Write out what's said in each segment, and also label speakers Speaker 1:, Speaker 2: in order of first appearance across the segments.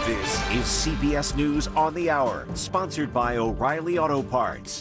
Speaker 1: This is CBS News on the Hour, sponsored by O'Reilly Auto Parts.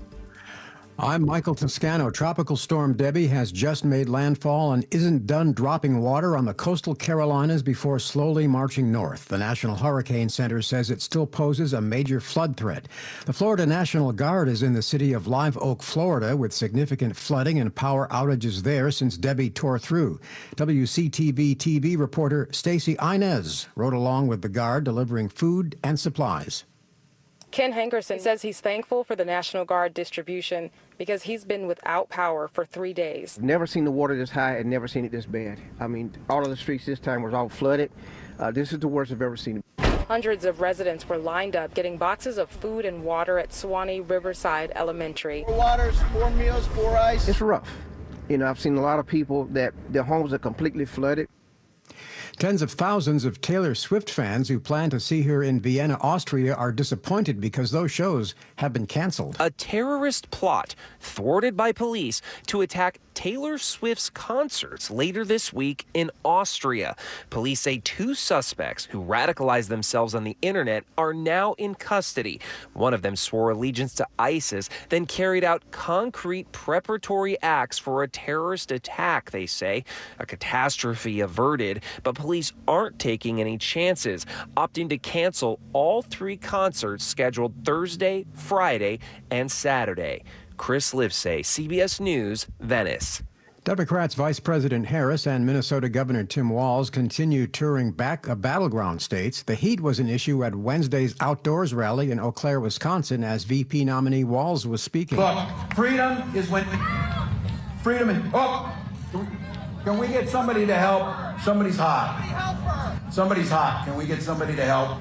Speaker 2: I'm Michael Toscano. Tropical Storm Debbie has just made landfall and isn't done dropping water on the coastal Carolinas before slowly marching north. The National Hurricane Center says it still poses a major flood threat. The Florida National Guard is in the city of Live Oak, Florida, with significant flooding and power outages there since Debbie tore through. WCTV TV reporter Stacy Inez rode along with the Guard, delivering food and supplies.
Speaker 3: Ken Hankerson says he's thankful for the National Guard distribution because he's been without power for 3 days.
Speaker 4: Never seen the water this high and never seen it this bad. I mean, all of the streets this time was all flooded. This is the worst I've ever seen.
Speaker 3: Hundreds of residents were lined up getting boxes of food and water at Suwannee Riverside Elementary.
Speaker 4: 4 waters, 4 meals, 4 ice. It's rough. You know, I've seen a lot of people that their homes are completely flooded.
Speaker 2: Tens of thousands of Taylor Swift fans who plan to see her in Vienna, Austria, are disappointed because those shows have been canceled.
Speaker 5: A terrorist plot thwarted by police to attack Taylor Swift's concerts later this week in Austria. Police say 2 suspects who radicalized themselves on the internet are now in custody. One of them swore allegiance to ISIS, then carried out concrete preparatory acts for a terrorist attack, they say. A catastrophe averted, but police aren't taking any chances, opting to cancel all 3 concerts scheduled Thursday, Friday, and Saturday. Chris Livesay, CBS News, Venice.
Speaker 2: Democrats Vice President Harris and Minnesota Governor Tim Walz continue touring battleground states. The heat was an issue at Wednesday's outdoors rally in Eau Claire, Wisconsin, as VP nominee Walz was speaking.
Speaker 6: Look, freedom is when freedom is... Oh! Can we get somebody to help? Somebody's hot. Somebody's hot. Can we get somebody to help?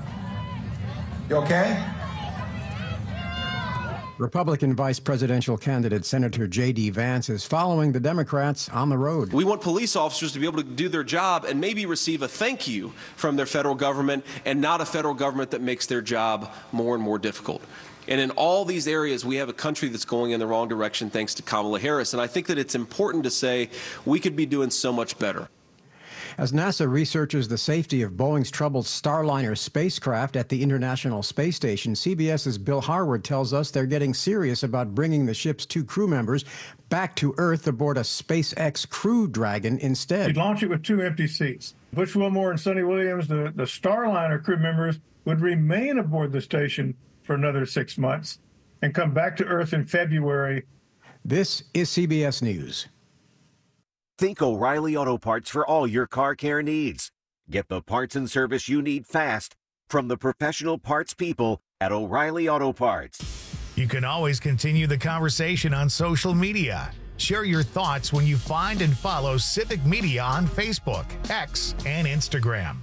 Speaker 6: You okay?
Speaker 2: Republican vice presidential candidate Senator J.D. Vance is following the Democrats on the road.
Speaker 7: We want police officers to be able to do their job and maybe receive a thank you from their federal government, and not a federal government that makes their job more and more difficult. And in all these areas, we have a country that's going in the wrong direction thanks to Kamala Harris. And I think that it's important to say we could be doing so much better.
Speaker 2: As NASA researches the safety of Boeing's troubled Starliner spacecraft at the International Space Station, CBS's Bill Harwood tells us they're getting serious about bringing the ship's 2 crew members back to Earth aboard a SpaceX Crew Dragon instead.
Speaker 8: You'd launch it with 2 empty seats. Butch Wilmore and Sonny Williams, the Starliner crew members, would remain aboard the station for another 6 months and come back to Earth in February.
Speaker 2: This is CBS News.
Speaker 1: Think O'Reilly Auto Parts for all your car care needs. Get the parts and service you need fast from the professional parts people at O'Reilly Auto Parts.
Speaker 9: You can always continue the conversation on social media. Share your thoughts when you find and follow Civic Media on Facebook, X, and Instagram.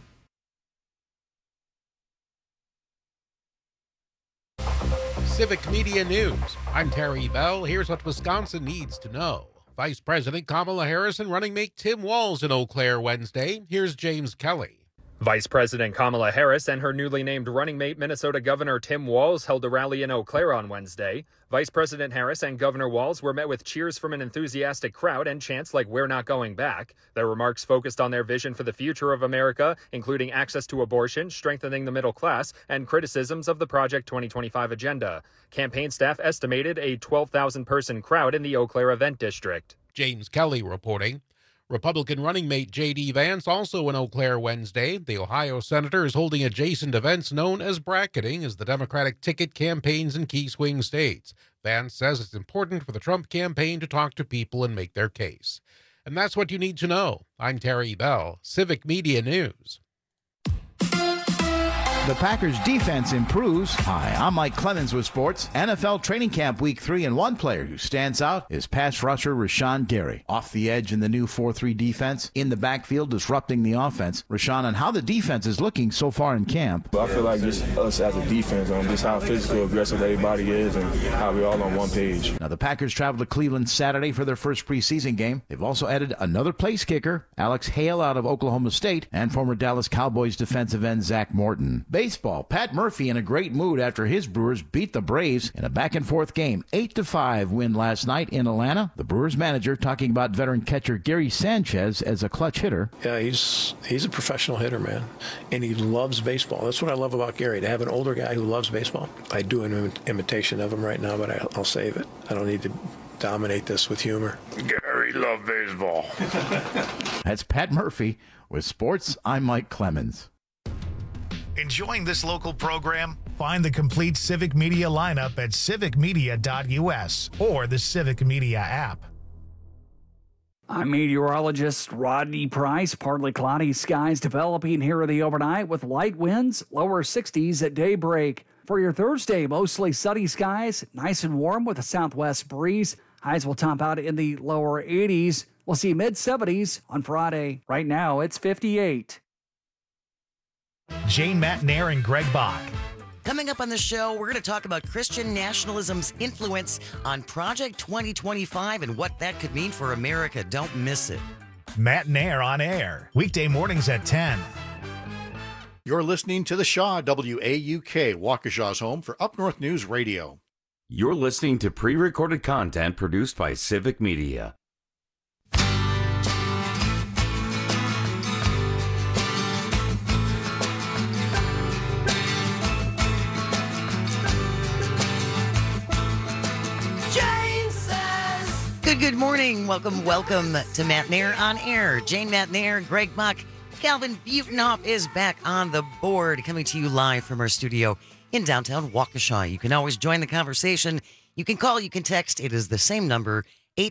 Speaker 10: Civic Media News. I'm Terry Bell. Here's what Wisconsin needs to know. Vice President Kamala Harris and running mate Tim Walz in Eau Claire Wednesday. Here's James Kelly.
Speaker 11: Vice President Kamala Harris and her newly named running mate Minnesota Governor Tim Walz held a rally in Eau Claire on Wednesday. Vice President Harris and Governor Walz were met with cheers from an enthusiastic crowd and chants like "We're not going back." Their remarks focused on their vision for the future of America, including access to abortion, strengthening the middle class, and criticisms of the Project 2025 agenda. Campaign staff estimated a 12,000-person crowd in the Eau Claire event district.
Speaker 10: James Kelly reporting. Republican running mate J.D. Vance also in Eau Claire Wednesday. The Ohio senator is holding adjacent events known as bracketing as the Democratic ticket campaigns in key swing states. Vance says it's important for the Trump campaign to talk to people and make their case. And that's what you need to know. I'm Terry Bell, Civic Media News.
Speaker 12: The Packers defense improves. Hi, I'm Mike Clemens with sports. NFL training camp week 3, and one player who stands out is pass rusher Rashawn Gary. Off the edge in the new 4-3 defense, in the backfield disrupting the offense. Rashawn, on how the defense is looking so far in camp.
Speaker 13: I feel like just us as a defense, just how physical, aggressive everybody is and how we're all on one page.
Speaker 12: Now the Packers travel to Cleveland Saturday for their first preseason game. They've also added another place kicker, Alex Hale out of Oklahoma State, and former Dallas Cowboys defensive end Zach Morton. Baseball, Pat Murphy in a great mood after his Brewers beat the Braves in a back-and-forth game. 8-5 win last night in Atlanta. The Brewers manager talking about veteran catcher Gary Sanchez as a clutch hitter.
Speaker 14: Yeah, he's a professional hitter, man, and he loves baseball. That's what I love about Gary, to have an older guy who loves baseball. I do an imitation of him right now, but I'll save it. I don't need to dominate this with humor. Gary loved baseball.
Speaker 12: That's Pat Murphy with sports. I'm Mike Clemens.
Speaker 9: Enjoying this local program? Find the complete Civic Media lineup at civicmedia.us or the Civic Media app.
Speaker 15: I'm meteorologist Rodney Price. Partly cloudy skies developing here in the overnight with light winds, lower 60s at daybreak. For your Thursday, mostly sunny skies, nice and warm with a southwest breeze. Highs will top out in the lower 80s. We'll see mid-70s on Friday. Right now, it's 58.
Speaker 9: Jane Matnair and Greg Bach.
Speaker 16: Coming up on the show, we're going to talk about Christian nationalism's influence on Project 2025 and what that could mean for America. Don't miss it.
Speaker 9: Matnair on air, weekday mornings at 10.
Speaker 17: You're listening to the Shaw, WAUK, Waukesha's home for Up North News Radio.
Speaker 18: You're listening to pre-recorded content produced by Civic Media.
Speaker 16: Good morning. Welcome to Matnair on Air. Jane Matnair, Greg Bach, Calvin Butenhoff is back on the board, coming to you live from our studio in downtown Waukesha. You can always join the conversation. You can call, you can text. It is the same number,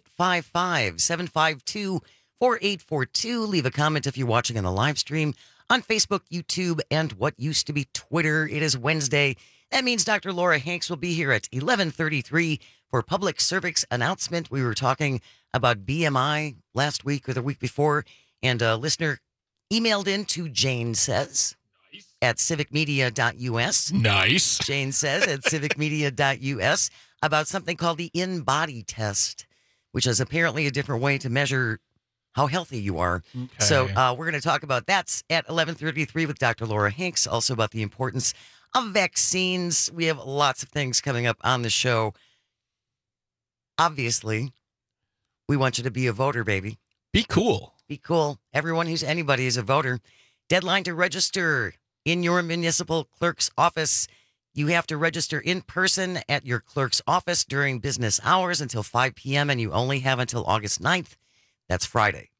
Speaker 16: 855-752-4842. Leave a comment if you're watching on the live stream on Facebook, YouTube, and what used to be Twitter. It is Wednesday. That means Dr. Laura Hanks will be here at 11:33 for public service announcement. We were talking about BMI last week or the week before, and a listener emailed in to Jane Says at civicmedia.us.
Speaker 10: Nice.
Speaker 16: Jane Says at civicmedia.us about something called the in-body test, which is apparently a different way to measure how healthy you are. Okay. So we're going to talk about that at 11:33 with Dr. Laura Hanks, also about the importance of vaccines. We have lots of things coming up on the show. Obviously, we want you to be a voter, baby.
Speaker 10: Be cool.
Speaker 16: Be cool. Anybody is a voter. Deadline to register in your municipal clerk's office. You have to register in person at your clerk's office during business hours until 5 p.m., and you only have until August 9th. That's Friday.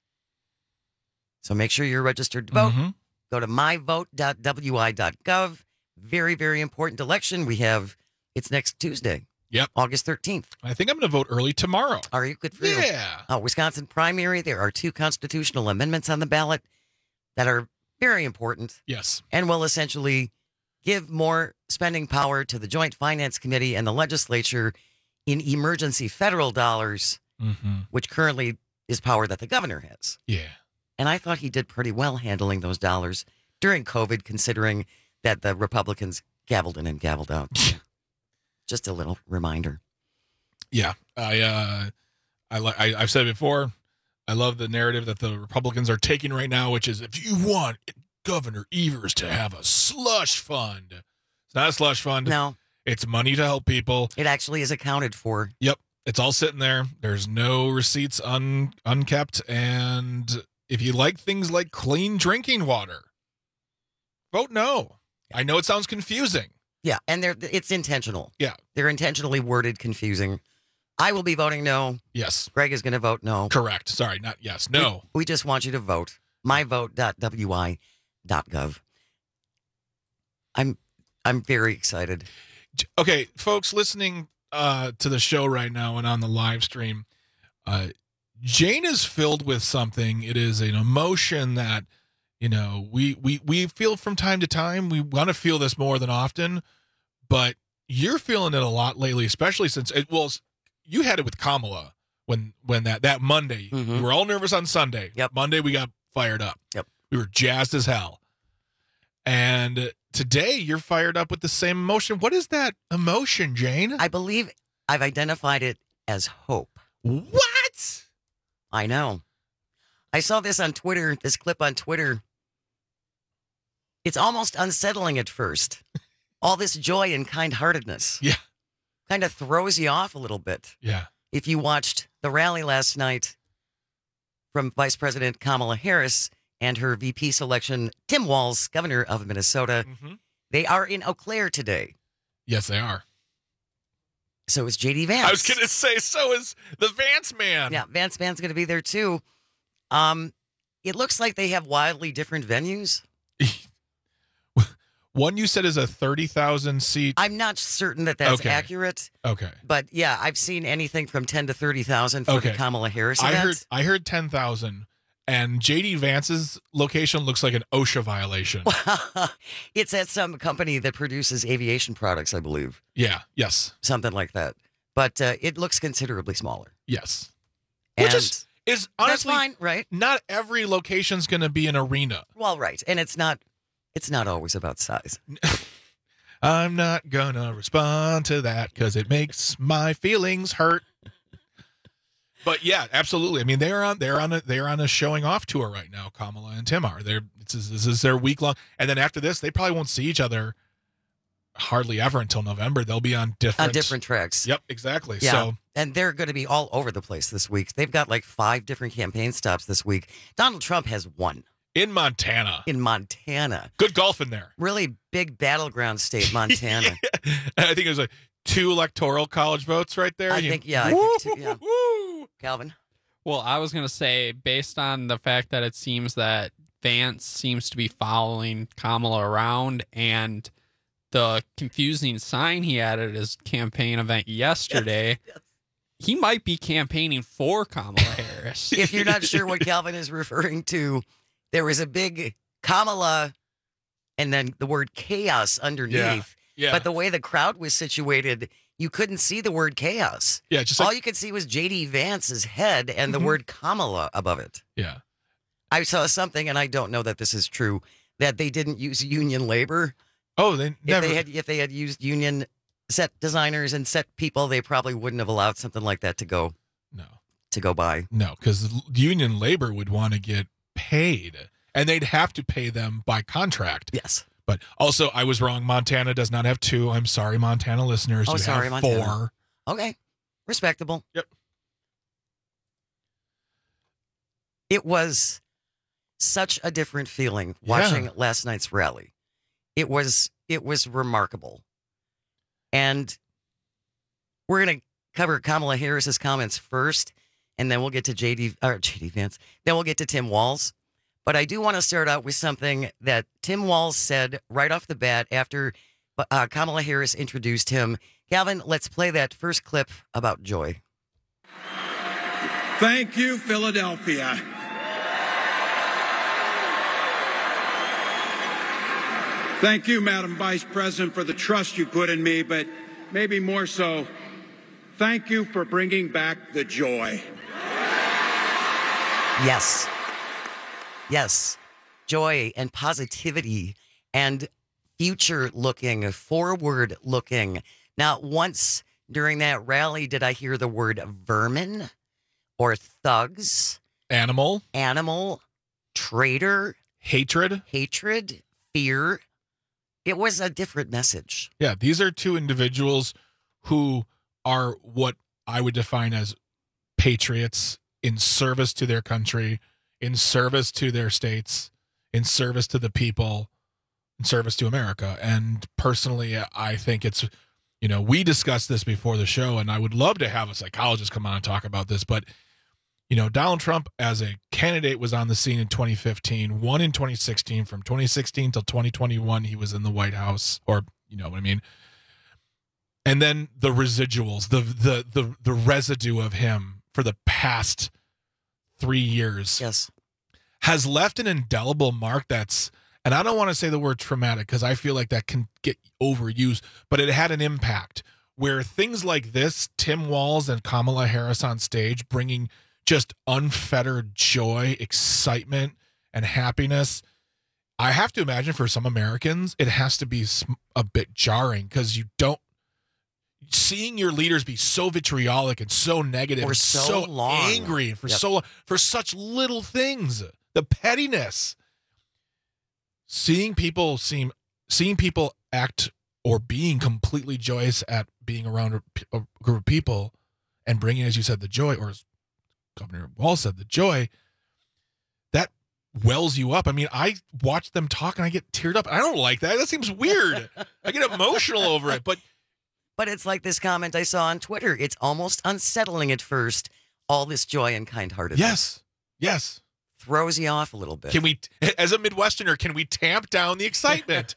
Speaker 16: So make sure you're registered to vote. Mm-hmm. Go to myvote.wi.gov. Very, very important election. It's next Tuesday.
Speaker 10: Yep.
Speaker 16: August 13th.
Speaker 10: I think I'm going to vote early tomorrow.
Speaker 16: Are you? Good for you.
Speaker 10: Yeah.
Speaker 16: Wisconsin primary. There are 2 constitutional amendments on the ballot that are very important.
Speaker 10: Yes.
Speaker 16: And will essentially give more spending power to the Joint Finance Committee and the legislature in emergency federal dollars, which currently is power that the governor has.
Speaker 10: Yeah.
Speaker 16: And I thought he did pretty well handling those dollars during COVID, considering that the Republicans gavelled in and gavelled out. Just a little reminder.
Speaker 10: Yeah, I've said it before. I love the narrative that the Republicans are taking right now, which is if you want Governor Evers to have a slush fund, it's not a slush fund.
Speaker 16: No,
Speaker 10: it's money to help people.
Speaker 16: It actually is accounted for.
Speaker 10: Yep, it's all sitting there. There's no receipts unkept, and if you like things like clean drinking water, vote no. I know it sounds confusing.
Speaker 16: Yeah, and it's intentional.
Speaker 10: Yeah.
Speaker 16: They're intentionally worded confusing. I will be voting no.
Speaker 10: Yes.
Speaker 16: Greg is going to vote no.
Speaker 10: Correct. Sorry, not yes. No.
Speaker 16: We just want you to vote. myvote.wi.gov. I'm very excited.
Speaker 10: Okay, folks listening to the show right now and on the live stream, Jane is filled with something. It is an emotion that we feel from time to time. We want to feel this more than often, but you're feeling it a lot lately, especially since you had it with Kamala when that Monday. Mm-hmm. We were all nervous on Sunday.
Speaker 16: Yep.
Speaker 10: Monday we got fired up.
Speaker 16: Yep.
Speaker 10: We were jazzed as hell. And today you're fired up with the same emotion. What is that emotion, Jane?
Speaker 16: I believe I've identified it as hope.
Speaker 10: What?
Speaker 16: I know. I saw this on Twitter, this clip on Twitter. It's almost unsettling at first. All this joy and kind-heartedness.
Speaker 10: Yeah.
Speaker 16: Kind of throws you off a little bit.
Speaker 10: Yeah.
Speaker 16: If you watched the rally last night from Vice President Kamala Harris and her VP selection, Tim Walz, governor of Minnesota, they are in Eau Claire today.
Speaker 10: Yes, they are.
Speaker 16: So is J.D. Vance.
Speaker 19: I was going to say, so is the Vance man.
Speaker 16: Yeah, Vance Man's going to be there too. It looks like they have wildly different venues.
Speaker 19: One you said is a 30,000 seat.
Speaker 16: I'm not certain that that's accurate.
Speaker 19: Okay.
Speaker 16: But yeah, I've seen anything from 10 to 30,000 for the Kamala Harris event.
Speaker 19: I heard 10,000, and J.D. Vance's location looks like an OSHA violation.
Speaker 16: It's at some company that produces aviation products, I believe.
Speaker 19: Yeah. Yes.
Speaker 16: Something like that. But it looks considerably smaller.
Speaker 19: Yes.
Speaker 16: And
Speaker 19: Which is honestly
Speaker 16: that's fine, right?
Speaker 19: Not every location's going to be an arena.
Speaker 16: Well, right. And it's not always about size.
Speaker 19: I'm not going to respond to that because it makes my feelings hurt. But yeah, absolutely. I mean, they're on a showing off tour right now. Kamala and Tim are. This is their week long, and then after this, they probably won't see each other hardly ever until November. They'll be on different
Speaker 16: tracks.
Speaker 19: Yep, exactly.
Speaker 16: Yeah.
Speaker 19: So,
Speaker 16: and they're going to be all over the place this week. They've got like 5 different campaign stops this week. Donald Trump has one.
Speaker 19: In Montana.
Speaker 16: Good
Speaker 19: golf in there.
Speaker 16: Really big battleground state, Montana.
Speaker 19: I think it was like 2 electoral college votes right there.
Speaker 16: I think 2, yeah. Calvin?
Speaker 20: Well, I was going to say, based on the fact that it seems that Vance seems to be following Kamala around and the confusing sign he had at his campaign event yesterday, he might be campaigning for Kamala Harris.
Speaker 16: If you're not sure what Calvin is referring to, there was a big Kamala and then the word chaos underneath.
Speaker 19: Yeah.
Speaker 16: But the way the crowd was situated, you couldn't see the word chaos.
Speaker 19: Yeah, just
Speaker 16: all you could see was J.D. Vance's head and the word Kamala above it.
Speaker 19: Yeah.
Speaker 16: I saw something, and I don't know that this is true, that they didn't use union labor.
Speaker 19: Oh, they never.
Speaker 16: If they had used union set designers and set people, they probably wouldn't have allowed something like that to go.
Speaker 19: No.
Speaker 16: To go by.
Speaker 19: No, because union labor would want to get paid, and they'd have to pay them by contract.
Speaker 16: Yes.
Speaker 19: But also, I was wrong. Montana does not have 2. I'm sorry, Montana listeners.
Speaker 16: Oh,
Speaker 19: you
Speaker 16: sorry,
Speaker 19: have
Speaker 16: Montana.
Speaker 19: 4.
Speaker 16: Okay. Respectable.
Speaker 19: Yep.
Speaker 16: It was such a different feeling watching last night's rally. It was remarkable. And we're going to cover Kamala Harris's comments first, and then we'll get to J.D. Vance. Then we'll get to Tim Walz. But I do want to start out with something that Tim Walz said right off the bat after Kamala Harris introduced him. Calvin, let's play that first clip about joy.
Speaker 6: Thank you, Philadelphia. Thank you, Madam Vice President, for the trust you put in me, but maybe more so, thank you for bringing back the joy.
Speaker 16: Yes. Yes. Joy and positivity and future-looking, forward-looking. Not once during that rally did I hear the word vermin or thugs.
Speaker 19: Animal,
Speaker 16: traitor.
Speaker 19: Hatred,
Speaker 16: fear. It was a different message.
Speaker 19: Yeah, these are 2 individuals who are what I would define as patriots in service to their country, in service to their states, in service to the people, in service to America. And personally, I think it's, we discussed this before the show, and I would love to have a psychologist come on and talk about this, but Donald Trump as a candidate was on the scene in 2015, won in 2016. From 2016 till 2021, he was in the White House, or you know what I mean. And then the residuals, the residue of him for the past 3 years, has left an indelible mark. That's, and I don't want to say the word traumatic because I feel like that can get overused, but it had an impact where things like this, Tim Walz and Kamala Harris on stage, bringing just unfettered joy, excitement, and happiness. I have to imagine for some Americans, it has to be a bit jarring because seeing your leaders be so vitriolic and so negative,
Speaker 16: for so long,
Speaker 19: angry for so long, for such little things, the pettiness. seeing people act or being completely joyous at being around a group of people and bringing, as you said, the joy, or as Governor Walz said, the joy, that wells you up. I mean, I watch them talk and I get teared up. I don't like that. That seems weird. I get emotional over it, but
Speaker 16: it's like this comment I saw on Twitter. It's almost unsettling at first, all this joy and kind-heartedness.
Speaker 19: Yes.
Speaker 16: Throws you off a little bit.
Speaker 19: Can we, as a Midwesterner, can we tamp down the excitement?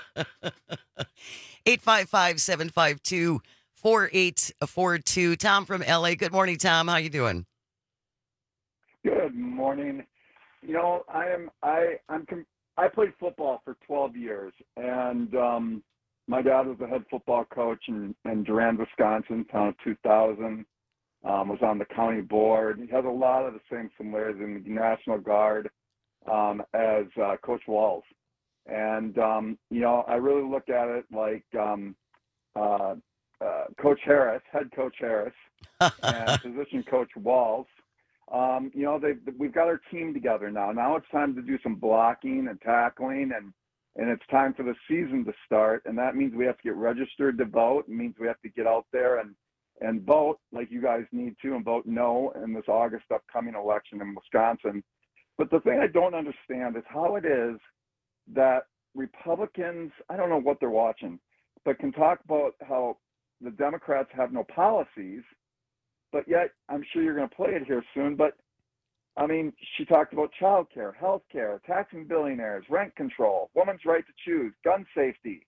Speaker 16: 855-752-4842. Tom from LA. Good morning, Tom. How you doing?
Speaker 21: Good morning. You know, I played football for 12 years, and my dad was the head football coach in Durand, Wisconsin, town of 2000. Was on the county board. He has a lot of the same similarities in the National Guard as Coach Walz. And, you know, I really look at it like Coach Harris, head Coach Harris, and position Coach Walz. You know, we've got our team together now. Now it's time to do some blocking and tackling, and it's time for the season to start. And that means we have to get registered to vote. It means we have to get out there and vote like you guys need to, and vote no in this August upcoming election in Wisconsin. But the thing I don't understand is how it is that Republicans, I don't know what they're watching, but can talk about how the Democrats have no policies, but yet I'm sure you're going to play it here soon. But I mean, she talked about child care, health care, taxing billionaires, rent control, women's right to choose, gun safety.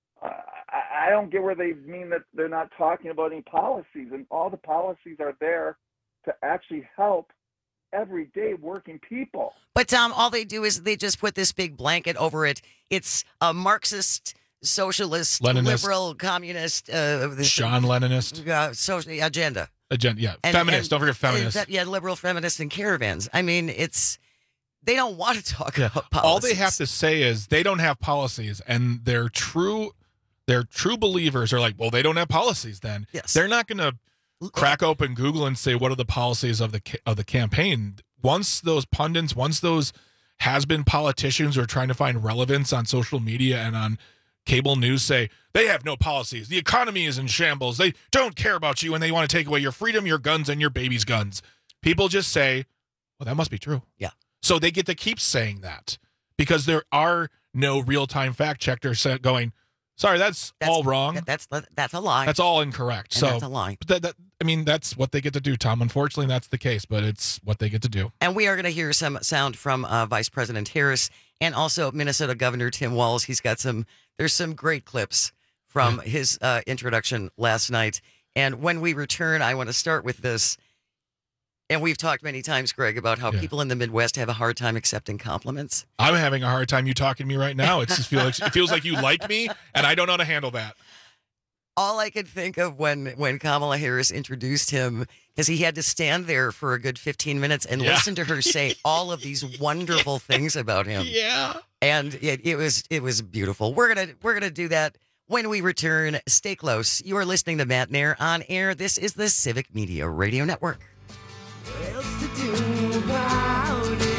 Speaker 21: I don't get where they mean that they're not talking about any policies, and all the policies are there to actually help everyday working people.
Speaker 16: But Tom, all they do is they just put this big blanket over it. It's a Marxist, socialist,
Speaker 19: Leninist,
Speaker 16: liberal, communist,
Speaker 19: Sean Leninist
Speaker 16: social agenda.
Speaker 19: Yeah, feminist. Don't forget feminist.
Speaker 16: Yeah, liberal feminists and caravans. I mean, they don't want to talk about policies.
Speaker 19: All they have to say is they don't have policies, and their true believers are like, well, they don't have policies then.
Speaker 16: Yes.
Speaker 19: They're not going to crack open Google and say, what are the policies of the campaign? Once those pundits, once those has-been politicians who are trying to find relevance on social media and on cable news say, they have no policies, the economy is in shambles, they don't care about you, and they want to take away your freedom, your guns, and your baby's guns. People just say, well, that must be true.
Speaker 16: Yeah.
Speaker 19: So they get to keep saying that because there are no real-time fact checkers going, sorry, that's all wrong.
Speaker 16: That's a lie.
Speaker 19: That's all incorrect.
Speaker 16: And
Speaker 19: so
Speaker 16: that's a lie.
Speaker 19: I mean, that's what they get to do, Tom. Unfortunately, that's the case, but it's what they get to do.
Speaker 16: And we are going to hear some sound from Vice President Harris and also Minnesota Governor Tim Walz. There's some great clips from his introduction last night. And when we return, I want to start with this. And we've talked many times, Greg, about how people in the Midwest have a hard time accepting compliments.
Speaker 19: I'm having a hard time you talking to me right now. It feels like you like me, and I don't know how to handle that.
Speaker 16: All I could think of when Kamala Harris introduced him is he had to stand there for a good 15 minutes and listen to her say all of these wonderful things about him.
Speaker 19: Yeah.
Speaker 16: And it was beautiful. We're gonna do that when we return. Stay close. You are listening to Matt Nair on air. This is the Civic Media Radio Network.
Speaker 22: What else to do about it?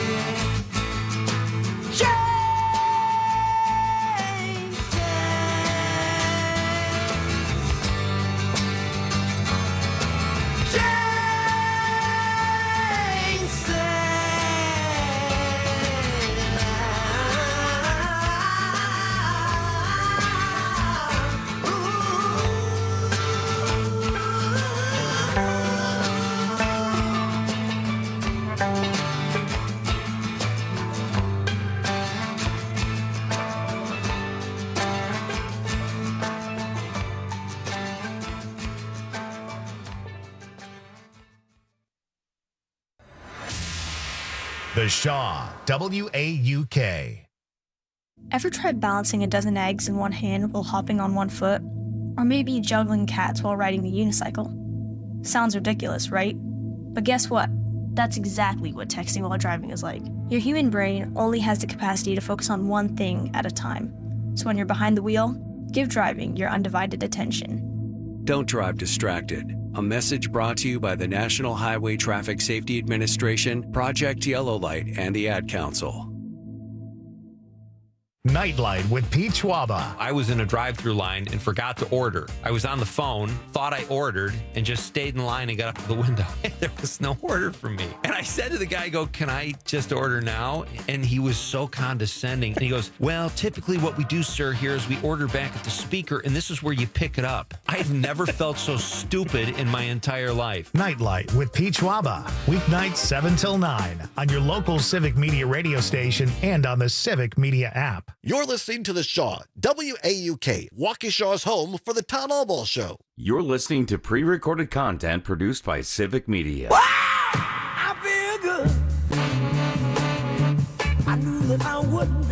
Speaker 9: The Shaw, WAUK.
Speaker 23: Ever tried balancing a dozen eggs in one hand while hopping on one foot? Or maybe juggling cats while riding the unicycle? Sounds ridiculous, right? But guess what? That's exactly what texting while driving is like. Your human brain only has the capacity to focus on one thing at a time. So when you're behind the wheel, give driving your undivided attention.
Speaker 24: Don't drive distracted. A message brought to you by the National Highway Traffic Safety Administration, Project Yellow Light, and the Ad Council.
Speaker 9: Nightlight with Pete Schwaba.
Speaker 3: I was in a drive-thru line and forgot to order. I was on the phone, thought I ordered, and just stayed in line and got up to the window. There was no order for me. And I said to the guy, can I just order now? And he was so condescending. And he goes, well, typically what we do, sir, here is we order back at the speaker, and this is where you pick it up. I've never felt so stupid in my entire life.
Speaker 9: Nightlight with Pete Schwaba. Weeknights 7 till 9 on your local Civic Media radio station and on the Civic Media app.
Speaker 4: You're listening to The Shaw, WAUK, Waukesha's home for the Town Allball Show.
Speaker 18: You're listening to pre-recorded content produced by Civic Media.
Speaker 22: I feel good. I knew that I wouldn't.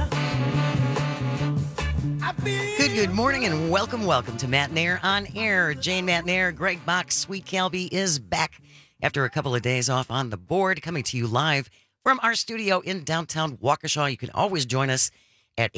Speaker 16: Good morning and welcome to Matt Nair on Air. Jane Matt Nair, Greg Bach, Sweet Calby is back after a couple of days off on the board, coming to you live from our studio in downtown Waukesha. You can always join us at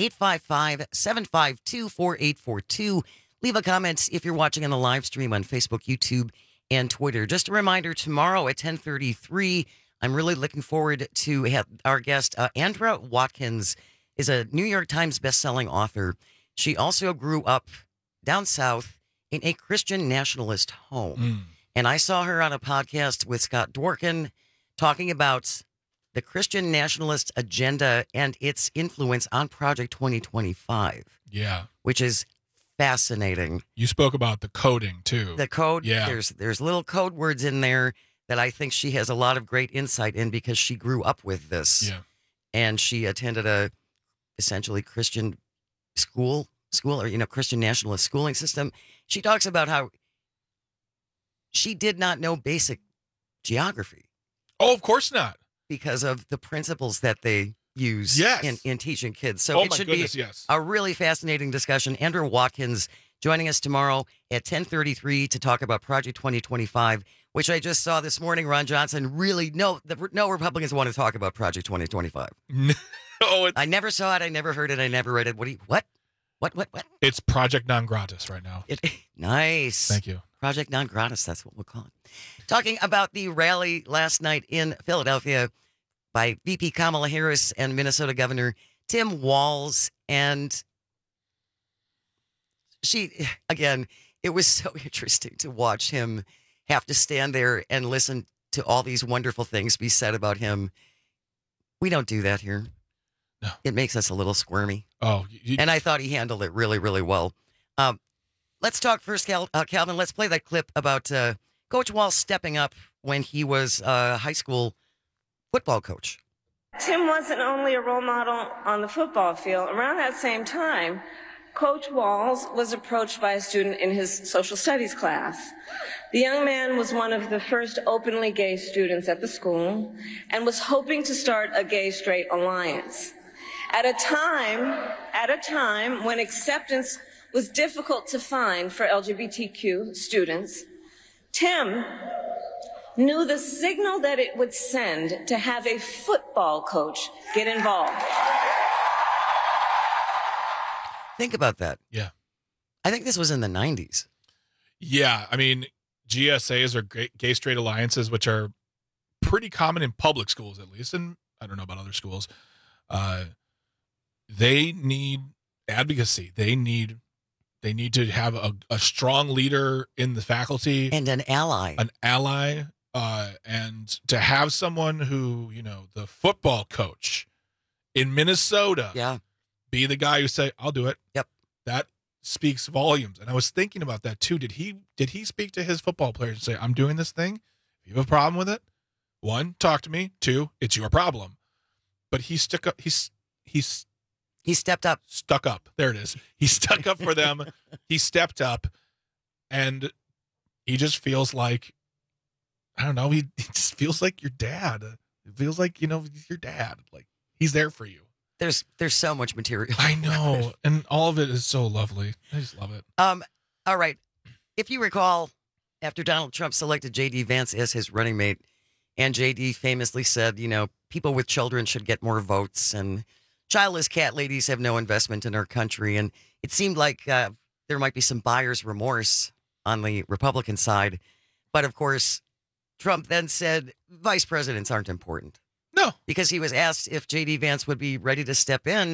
Speaker 16: 855-752-4842. Leave a comment if you're watching on the live stream on Facebook, YouTube, and Twitter. Just a reminder, tomorrow at 10:33, I'm really looking forward to have our guest, Andra Watkins, is a New York Times bestselling author. She also grew up down south in a Christian nationalist home. And I saw her on a podcast with Scott Dworkin talking about the Christian nationalist agenda and its influence on Project 2025.
Speaker 19: Yeah.
Speaker 16: Which is fascinating.
Speaker 19: You spoke about the coding, too.
Speaker 16: The code,
Speaker 19: yeah.
Speaker 16: There's little code words in there that I think she has a lot of great insight in because she grew up with this.
Speaker 19: Yeah.
Speaker 16: And she attended a essentially Christian school or, Christian nationalist schooling system. She talks about how she did not know basic geography.
Speaker 19: Oh, of course not.
Speaker 16: Because of the principles that they use in teaching kids. So it should be a really fascinating discussion. Andra Watkins joining us tomorrow at 10:33 to talk about Project 2025, which I just saw this morning. Ron Johnson no Republicans want to talk about Project 2025.
Speaker 19: No,
Speaker 16: I never saw it. I never heard it. I never read it. What?
Speaker 19: It's Project Non Gratis right now.
Speaker 16: Nice.
Speaker 19: Thank you.
Speaker 16: Project Non Gratis, that's what we'll call it. Talking about the rally last night in Philadelphia by VP Kamala Harris and Minnesota Governor Tim Walz. And it was so interesting to watch him have to stand there and listen to all these wonderful things be said about him. We don't do that here.
Speaker 19: No.
Speaker 16: It makes us a little squirmy.
Speaker 19: Oh,
Speaker 16: and I thought he handled it really, really well. Let's talk first, Calvin. Let's play that clip about Coach Walz stepping up when he was a high school football coach.
Speaker 5: Tim wasn't only a role model on the football field. Around that same time, Coach Walz was approached by a student in his social studies class. The young man was one of the first openly gay students at the school and was hoping to start a gay-straight alliance. At a time when acceptance was difficult to find for LGBTQ students, Tim knew the signal that it would send to have a football coach get involved.
Speaker 16: Think about that.
Speaker 19: Yeah.
Speaker 16: I think this was in the 90s.
Speaker 19: Yeah. I mean, GSAs are gay straight alliances, which are pretty common in public schools, at least. And I don't know about other schools. They need advocacy. They need to have a strong leader in the faculty.
Speaker 16: And an ally.
Speaker 19: And to have someone who, the football coach in Minnesota be the guy who say, I'll do it.
Speaker 16: Yep.
Speaker 19: That speaks volumes. And I was thinking about that too. Did he speak to his football players and say, I'm doing this thing? If you have a problem with it, 1, talk to me. 2, it's your problem. But he stuck up. He
Speaker 16: stepped up.
Speaker 19: Stuck up. There it is. He stuck up for them. He stepped up, and he just feels like, I don't know. He just feels like your dad. It feels like, he's your dad. Like, he's there for you.
Speaker 16: There's so much material.
Speaker 19: I know. And all of it is so lovely. I just love it.
Speaker 16: All right. If you recall, after Donald Trump selected J.D. Vance as his running mate, and J.D. famously said, people with children should get more votes, and childless cat ladies have no investment in our country. And it seemed like there might be some buyer's remorse on the Republican side. But of course, Trump then said vice presidents aren't important.
Speaker 19: No.
Speaker 16: Because he was asked if J.D. Vance would be ready to step in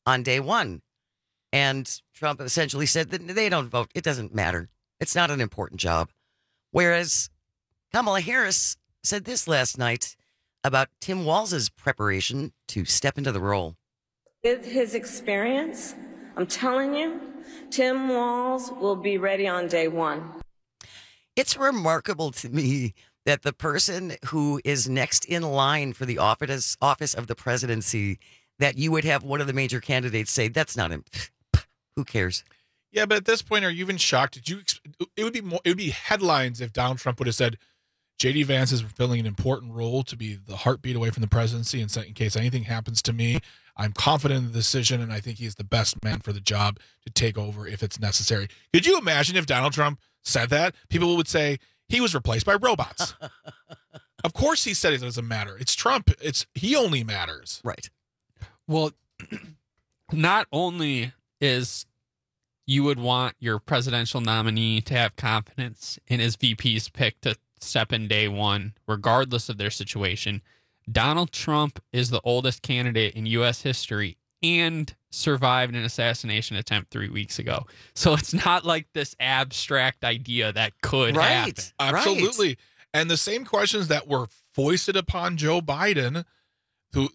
Speaker 16: on day one. And Trump essentially said that they don't vote. It doesn't matter. It's not an important job. Whereas Kamala Harris said this last night about Tim Walz's preparation to step into the role.
Speaker 5: With his experience, I'm telling you, Tim Walz will be ready on day one.
Speaker 16: It's remarkable to me that the person who is next in line for the office of the presidency, that you would have one of the major candidates say, that's not him. Who cares?
Speaker 19: Yeah, but at this point, are you even shocked? It would be headlines if Donald Trump would have said, J.D. Vance is filling an important role to be the heartbeat away from the presidency, and in case anything happens to me, I'm confident in the decision, and I think he's the best man for the job to take over if it's necessary. Could you imagine if Donald Trump said that? People would say he was replaced by robots. Of course he said it doesn't matter. It's Trump. He only matters.
Speaker 16: Right.
Speaker 20: Well, not only is you would want your presidential nominee to have confidence in his VP's pick to step in day one, regardless of their situation. Donald Trump is the oldest candidate in U.S. history and survived an assassination attempt 3 weeks ago. So it's not like this abstract idea that could happen.
Speaker 19: Absolutely. Right. And the same questions that were foisted upon Joe Biden, who,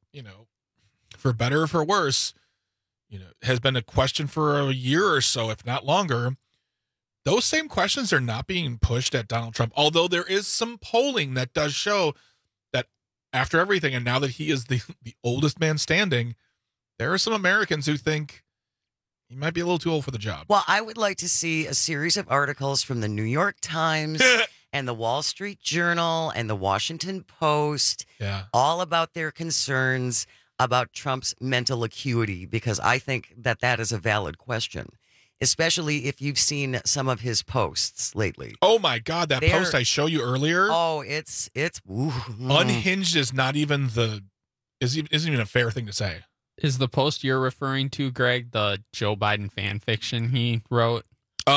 Speaker 19: for better or for worse, has been a question for a year or so, if not longer. Those same questions are not being pushed at Donald Trump, although there is some polling that does show that after everything, and now that he is the oldest man standing, there are some Americans who think he might be a little too old for the job.
Speaker 16: Well, I would like to see a series of articles from the New York Times and the Wall Street Journal and the Washington Post, all about their concerns about Trump's mental acuity, because I think that is a valid question. Especially if you've seen some of his posts lately.
Speaker 19: Oh my God, that post I showed you earlier.
Speaker 16: Oh, it's
Speaker 19: unhinged is not even isn't even a fair thing to say.
Speaker 20: Is the post you're referring to, Greg, the Joe Biden fan fiction he wrote?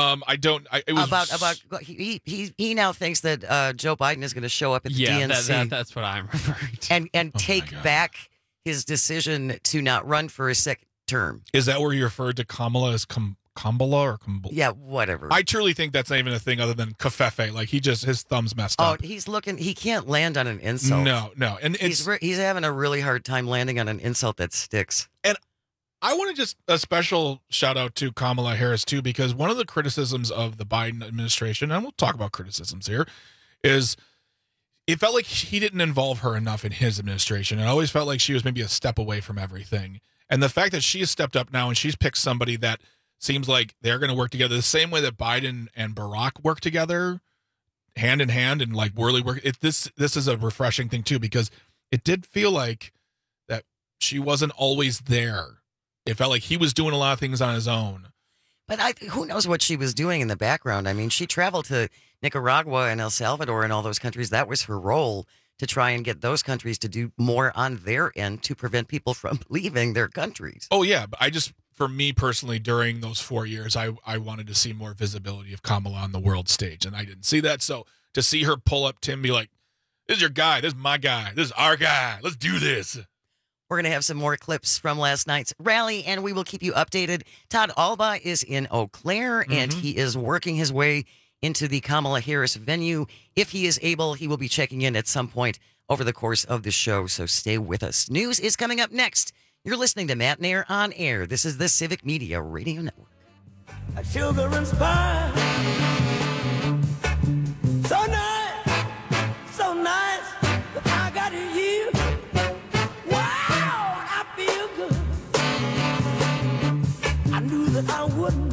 Speaker 19: It was
Speaker 16: about he now thinks that Joe Biden is going to show up at the DNC.
Speaker 20: That's what I'm referring to.
Speaker 16: And take back his decision to not run for a second term.
Speaker 19: Is that where you referred to Kamala as Kamala or Kamala?
Speaker 16: Yeah, whatever.
Speaker 19: I truly think that's not even a thing other than kafefe. Like his thumb's messed up.
Speaker 16: Oh, he can't land on an insult.
Speaker 19: No. And
Speaker 16: he's having a really hard time landing on an insult that sticks.
Speaker 19: And I want to just a special shout out to Kamala Harris too, because one of the criticisms of the Biden administration, and we'll talk about criticisms here, is it felt like he didn't involve her enough in his administration. It always felt like she was maybe a step away from everything. And the fact that she has stepped up now and she's picked somebody that seems like they're going to work together the same way that Biden and Barack work together, hand in hand, and really work. This is a refreshing thing too, because it did feel like that she wasn't always there. It felt like he was doing a lot of things on his own.
Speaker 16: But who knows what she was doing in the background? I mean, she traveled to Nicaragua and El Salvador and all those countries. That was her role, to try and get those countries to do more on their end to prevent people from leaving their countries.
Speaker 19: Oh yeah, but for me personally, during those 4 years, I wanted to see more visibility of Kamala on the world stage, and I didn't see that. So to see her pull up Tim, be like, this is your guy, this is my guy, this is our guy, let's do this.
Speaker 16: We're going to have some more clips from last night's rally, and we will keep you updated. Todd Alba is in Eau Claire, and he is working his way into the Kamala Harris venue. If he is able, he will be checking in at some point over the course of the show, so stay with us. News is coming up next. You're listening to Matt Nair on Air. This is the Civic Media Radio Network.
Speaker 22: Sugar and spice. So nice that I got you. Wow, I feel good. I knew that I wouldn't.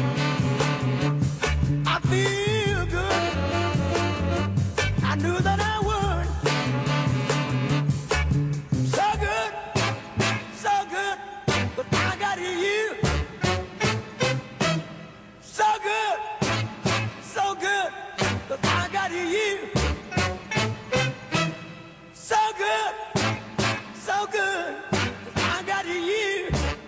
Speaker 22: I feel good. I knew that I would. So good, but I got you. So good, but I got you. So good, but I got you.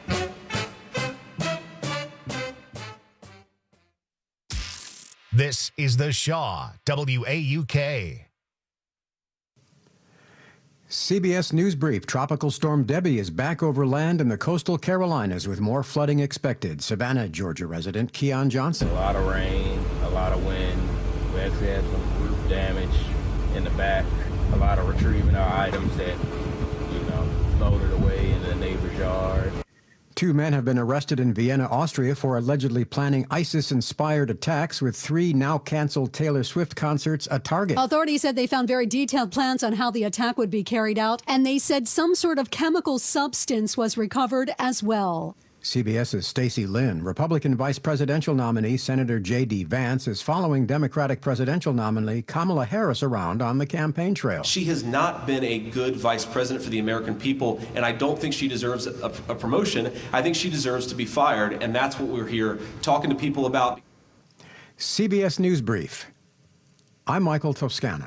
Speaker 9: This is the Shaw, WAUK.
Speaker 1: CBS News Brief. Tropical Storm Debbie is back over land in the coastal Carolinas with more flooding expected. Savannah, Georgia resident Keon Johnson.
Speaker 2: A lot of rain, a lot of wind. We actually had some roof damage in the back. A lot of retrieving our items that, floated away in the neighbor's yard.
Speaker 1: 2 men have been arrested in Vienna, Austria for allegedly planning ISIS-inspired attacks, with 3 now canceled Taylor Swift concerts a target.
Speaker 7: Authorities said they found very detailed plans on how the attack would be carried out, and they said some sort of chemical substance was recovered as well.
Speaker 1: CBS's Stacey Lynn. Republican vice presidential nominee Senator J.D. Vance is following Democratic presidential nominee Kamala Harris around on the campaign trail.
Speaker 8: She has not been a good vice president for the American people, and I don't think she deserves a promotion. I think she deserves to be fired, and that's what we're here talking to people about.
Speaker 1: CBS News Brief. I'm Michael Toscano.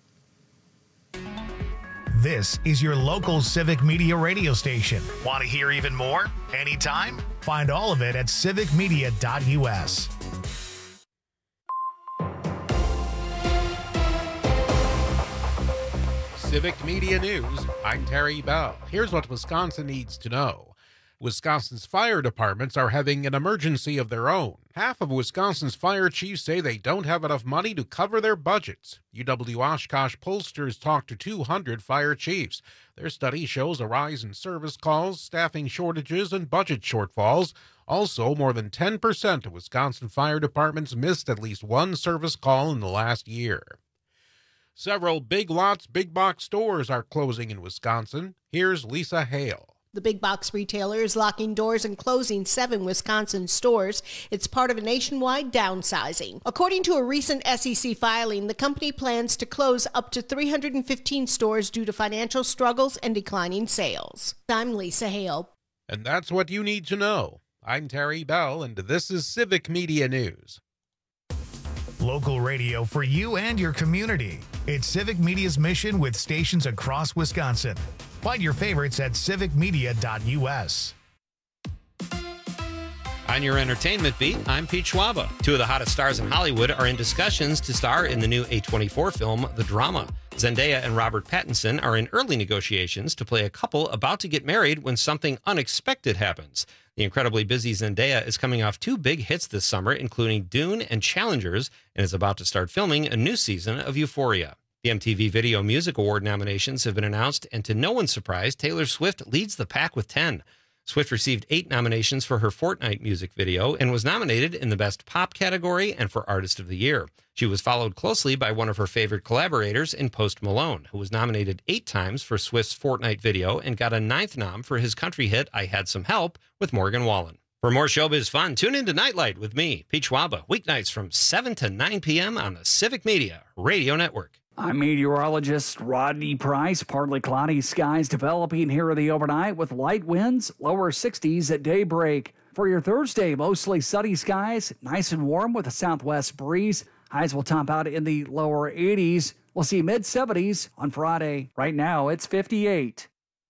Speaker 9: This is your local Civic Media radio station. Want to hear even more? Anytime? Find all of it at civicmedia.us.
Speaker 10: Civic Media News, I'm Terry Bell. Here's what Wisconsin needs to know. Wisconsin's fire departments are having an emergency of their own. Half of Wisconsin's fire chiefs say they don't have enough money to cover their budgets. UW-Oshkosh pollsters talked to 200 fire chiefs. Their study shows a rise in service calls, staffing shortages, and budget shortfalls. Also, more than 10% of Wisconsin fire departments missed at least one service call in the last year. Several Big Lots big box stores are closing in Wisconsin. Here's Lisa Hale.
Speaker 25: The big box retailer is locking doors and closing 7 Wisconsin stores. It's part of a nationwide downsizing. According to a recent SEC filing, the company plans to close up to 315 stores due to financial struggles and declining sales. I'm Lisa Hale.
Speaker 10: And that's what you need to know. I'm Terry Bell, and this is Civic Media News.
Speaker 9: Local radio for you and your community. It's Civic Media's mission with stations across Wisconsin. Find your favorites at civicmedia.us.
Speaker 3: On your entertainment beat, I'm Pete Schwaba. 2 of the hottest stars in Hollywood are in discussions to star in the new A24 film, The Drama. Zendaya and Robert Pattinson are in early negotiations to play a couple about to get married when something unexpected happens. The incredibly busy Zendaya is coming off 2 big hits this summer, including Dune and Challengers, and is about to start filming a new season of Euphoria. The MTV Video Music Award nominations have been announced, and to no one's surprise, Taylor Swift leads the pack with 10. Swift received 8 nominations for her Fortnite music video and was nominated in the Best Pop category and for Artist of the Year. She was followed closely by one of her favorite collaborators in Post Malone, who was nominated 8 times for Swift's Fortnite video and got a 9th nom for his country hit I Had Some Help with Morgan Wallen. For more showbiz fun, tune in to Nightlight with me, Pete Schwaba, weeknights from 7 to 9 p.m. on the Civic Media Radio Network.
Speaker 15: I'm meteorologist Rodney Price. Partly cloudy skies developing here in the overnight with light winds, lower 60s at daybreak. For your Thursday, mostly sunny skies, nice and warm with a southwest breeze. Highs will top out in the lower 80s. We'll see mid-70s on Friday. Right now, it's 58.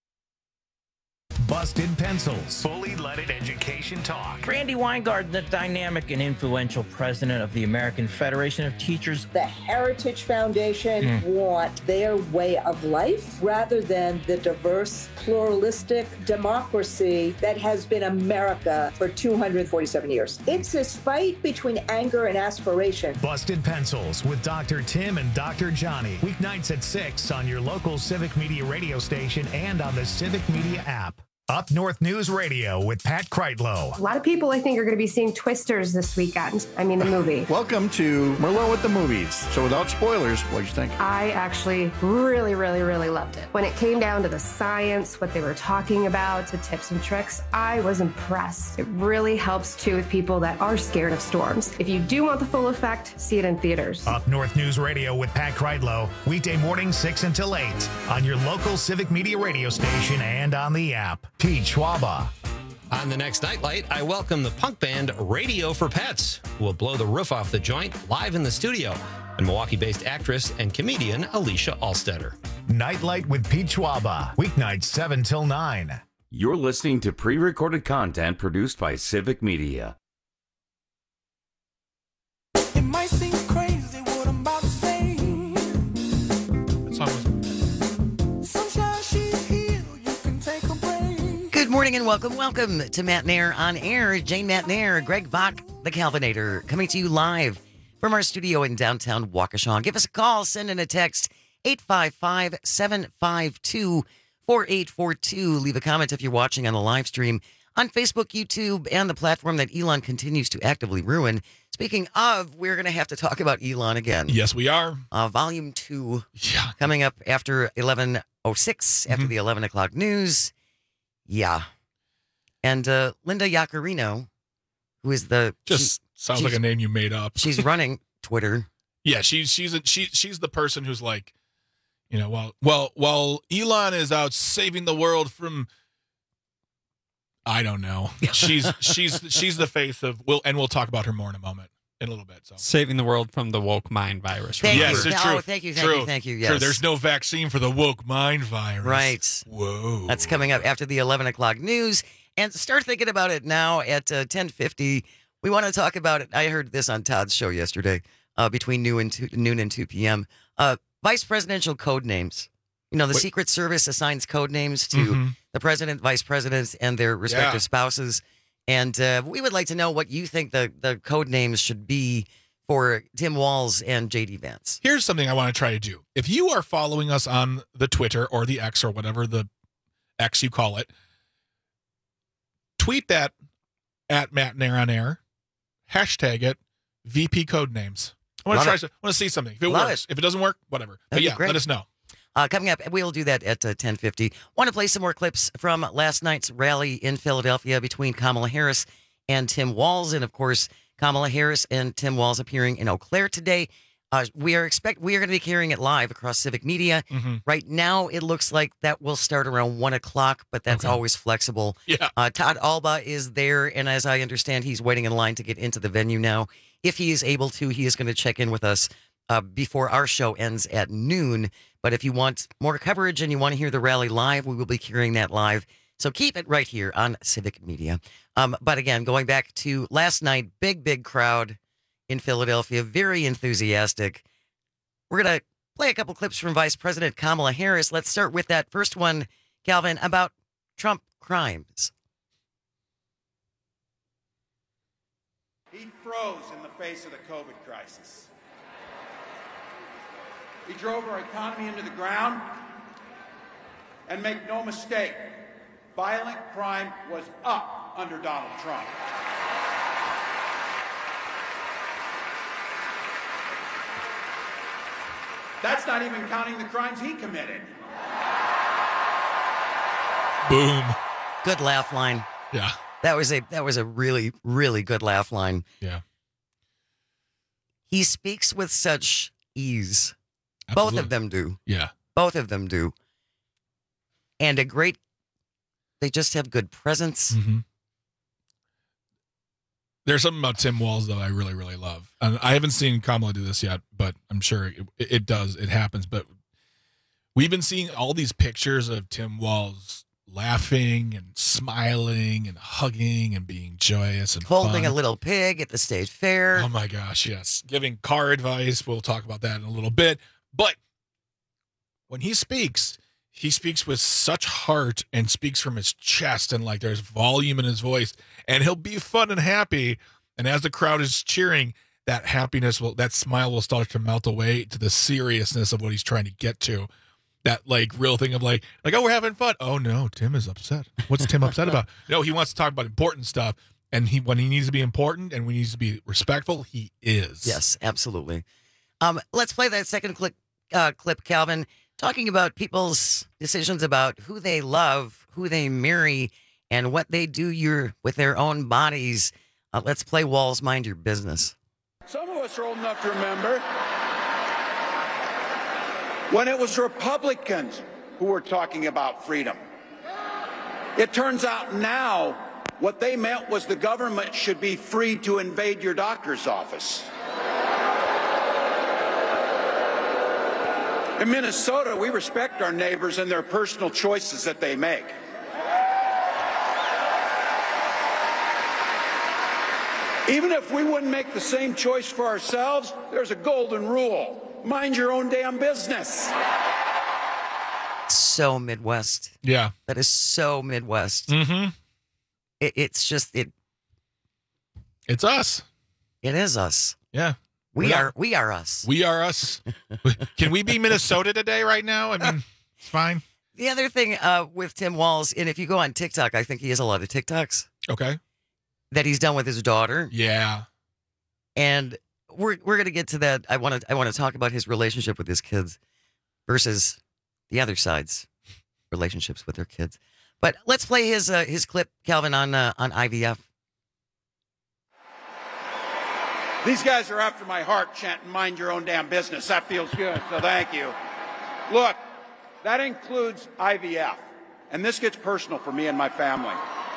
Speaker 9: Busted Pencils. Fully leaded education talk.
Speaker 26: Randy Weingart, the dynamic and influential president of the American Federation of Teachers.
Speaker 27: The Heritage Foundation want their way of life rather than the diverse, pluralistic democracy that has been America for 247 years. It's this fight between anger and aspiration.
Speaker 9: Busted Pencils with Dr. Tim and Dr. Johnny. Weeknights at 6 on your local Civic Media radio station and on the Civic Media app. Up North News Radio with Pat Kreitlow.
Speaker 28: A lot of people, I think, are going to be seeing Twisters this weekend. I mean, the movie.
Speaker 17: Welcome to Merlot at the Movies. So without spoilers, what did you think?
Speaker 28: I actually really loved it. When it came down to the science, what they were talking about, the tips and tricks, I was impressed. It really helps, too, with people that are scared of storms. If you do want the full effect, see it in theaters.
Speaker 9: Up North News Radio with Pat Kreitlow. Weekday morning 6 until 8 on your local Civic Media radio station and on the app. Pete Schwaba.
Speaker 3: On the next Nightlight, I welcome the punk band Radio for Pets, who will blow the roof off the joint live in the studio, and Milwaukee-based actress and comedian Alicia Alstetter.
Speaker 9: Nightlight with Pete Schwaba, weeknights 7 till 9.
Speaker 18: You're listening to pre-recorded content produced by Civic Media.
Speaker 22: It might seem crazy what I'm about to say.
Speaker 19: That song was...
Speaker 22: Sunshine
Speaker 16: morning and welcome to Matt Nair on Air. Jane Matt Nair, Greg Bach, the Calvinator, coming to you live from our studio in downtown Waukesha. Give us a call, send in a text, 855-752-4842. Leave a comment if you're watching on the live stream on Facebook, YouTube, and the platform that Elon continues to actively ruin. Speaking of, we're going to have to talk about Elon again.
Speaker 19: Yes, we are.
Speaker 16: Volume 2 coming up after 11:06, after the 11 o'clock news. Yeah. And Linda Yaccarino, who is the...
Speaker 19: sounds like a name you made up.
Speaker 16: She's running Twitter.
Speaker 19: Yeah, she's the person who's like, while Elon is out saving the world from... I don't know. She's the face of we'll talk about her more in a little bit. So
Speaker 20: saving the world from the woke mind virus.
Speaker 16: Yes,
Speaker 19: it's
Speaker 16: true.
Speaker 19: true.
Speaker 16: Thank you. Yes.
Speaker 19: True. There's no vaccine for the woke mind virus.
Speaker 16: Right.
Speaker 19: Whoa.
Speaker 16: That's coming up after the 11 o'clock news. And start thinking about it now at 10:50. We want to talk about it. I heard this on Todd's show yesterday between noon and 2 p.m. Vice presidential code names. The Secret Service assigns code names to the president, vice presidents, and their respective spouses. And we would like to know what you think the code names should be for Tim Walz and J.D. Vance.
Speaker 19: Here's something I want to try to do. If you are following us on the Twitter or the X or whatever the X you call it, tweet that at Matt Nair on Air, hashtag it, VP code names. I want to see something. If it works. If it doesn't work, whatever. But yeah, let us know.
Speaker 16: Coming up, we'll do that at 10:50. Want to play some more clips from last night's rally in Philadelphia between Kamala Harris and Tim Walz, and of course, Kamala Harris and Tim Walz appearing in Eau Claire today. We are going to be carrying it live across Civic Media. Right now, it looks like that will start around 1 o'clock, but that's always flexible.
Speaker 19: Yeah.
Speaker 16: Todd Alba is there, and as I understand, he's waiting in line to get into the venue now. If he is able to, he is going to check in with us before our show ends at noon. But if you want more coverage and you want to hear the rally live, we will be carrying that live. So keep it right here on Civic Media. But again, going back to last night, big crowd in Philadelphia, very enthusiastic. We're going to play a couple clips from Vice President Kamala Harris. Let's start with that first one, Calvin, about Trump crimes.
Speaker 6: He froze in the face of the COVID crisis. He drove our economy into the ground. And make no mistake, violent crime was up under Donald Trump. That's not even counting the crimes he committed.
Speaker 19: Boom.
Speaker 16: Good laugh line.
Speaker 19: Yeah.
Speaker 16: That was a really, really good laugh line.
Speaker 19: Yeah.
Speaker 16: He speaks with such ease.
Speaker 19: Absolutely.
Speaker 16: Both of them do.
Speaker 19: Yeah.
Speaker 16: Both of them do. And they just have good presence.
Speaker 19: There's something about Tim Walz, though, I really, really love. And I haven't seen Kamala do this yet, but I'm sure it does. It happens. But we've been seeing all these pictures of Tim Walz laughing and smiling and hugging and being joyous and
Speaker 16: holding
Speaker 19: fun.
Speaker 16: A little pig at the state fair.
Speaker 19: Oh, my gosh, yes. Giving car advice. We'll talk about that in a little bit. But when he speaks with such heart and speaks from his chest, and like there's volume in his voice, and he'll be fun and happy. And as the crowd is cheering, that happiness that smile will start to melt away to the seriousness of what he's trying to get to. That like real thing of like, oh, we're having fun. Oh no, Tim is upset. What's Tim upset about? No, he wants to talk about important stuff. And when he needs to be important and when he needs to be respectful, he is.
Speaker 16: Yes, absolutely. Let's play that second clip, Calvin, talking about people's decisions about who they love, who they marry, and what they do with their own bodies. Let's play Walz, Mind Your Business.
Speaker 6: Some of us are old enough to remember when it was Republicans who were talking about freedom. It turns out now what they meant was the government should be free to invade your doctor's office. In Minnesota, we respect our neighbors and their personal choices that they make. Even if we wouldn't make the same choice for ourselves, there's a golden rule. Mind your own damn business.
Speaker 16: So Midwest.
Speaker 19: Yeah.
Speaker 16: That is so Midwest. It's just it.
Speaker 19: It's us.
Speaker 16: It is us.
Speaker 19: Yeah.
Speaker 16: We are us.
Speaker 19: We are us. Can we be Minnesota today right now? I mean, it's fine.
Speaker 16: The other thing with Tim Walz, and if you go on TikTok, I think he has a lot of TikToks.
Speaker 19: Okay.
Speaker 16: That he's done with his daughter.
Speaker 19: Yeah.
Speaker 16: And we're going to get to that. I want to talk about his relationship with his kids versus the other side's relationships with their kids. But let's play his clip, Calvin, on IVF.
Speaker 6: These guys are after my heart chanting, mind your own damn business. That feels good, so thank you. Look, that includes IVF. And this gets personal for me and my family.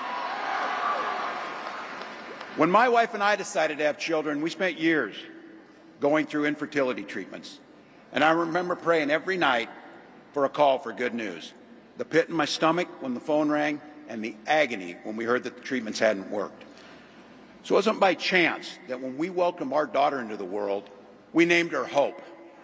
Speaker 6: When my wife and I decided to have children, we spent years going through infertility treatments. And I remember praying every night for a call for good news. The pit in my stomach when the phone rang, and the agony when we heard that the treatments hadn't worked. So it wasn't by chance that when we welcomed our daughter into the world, we named her Hope.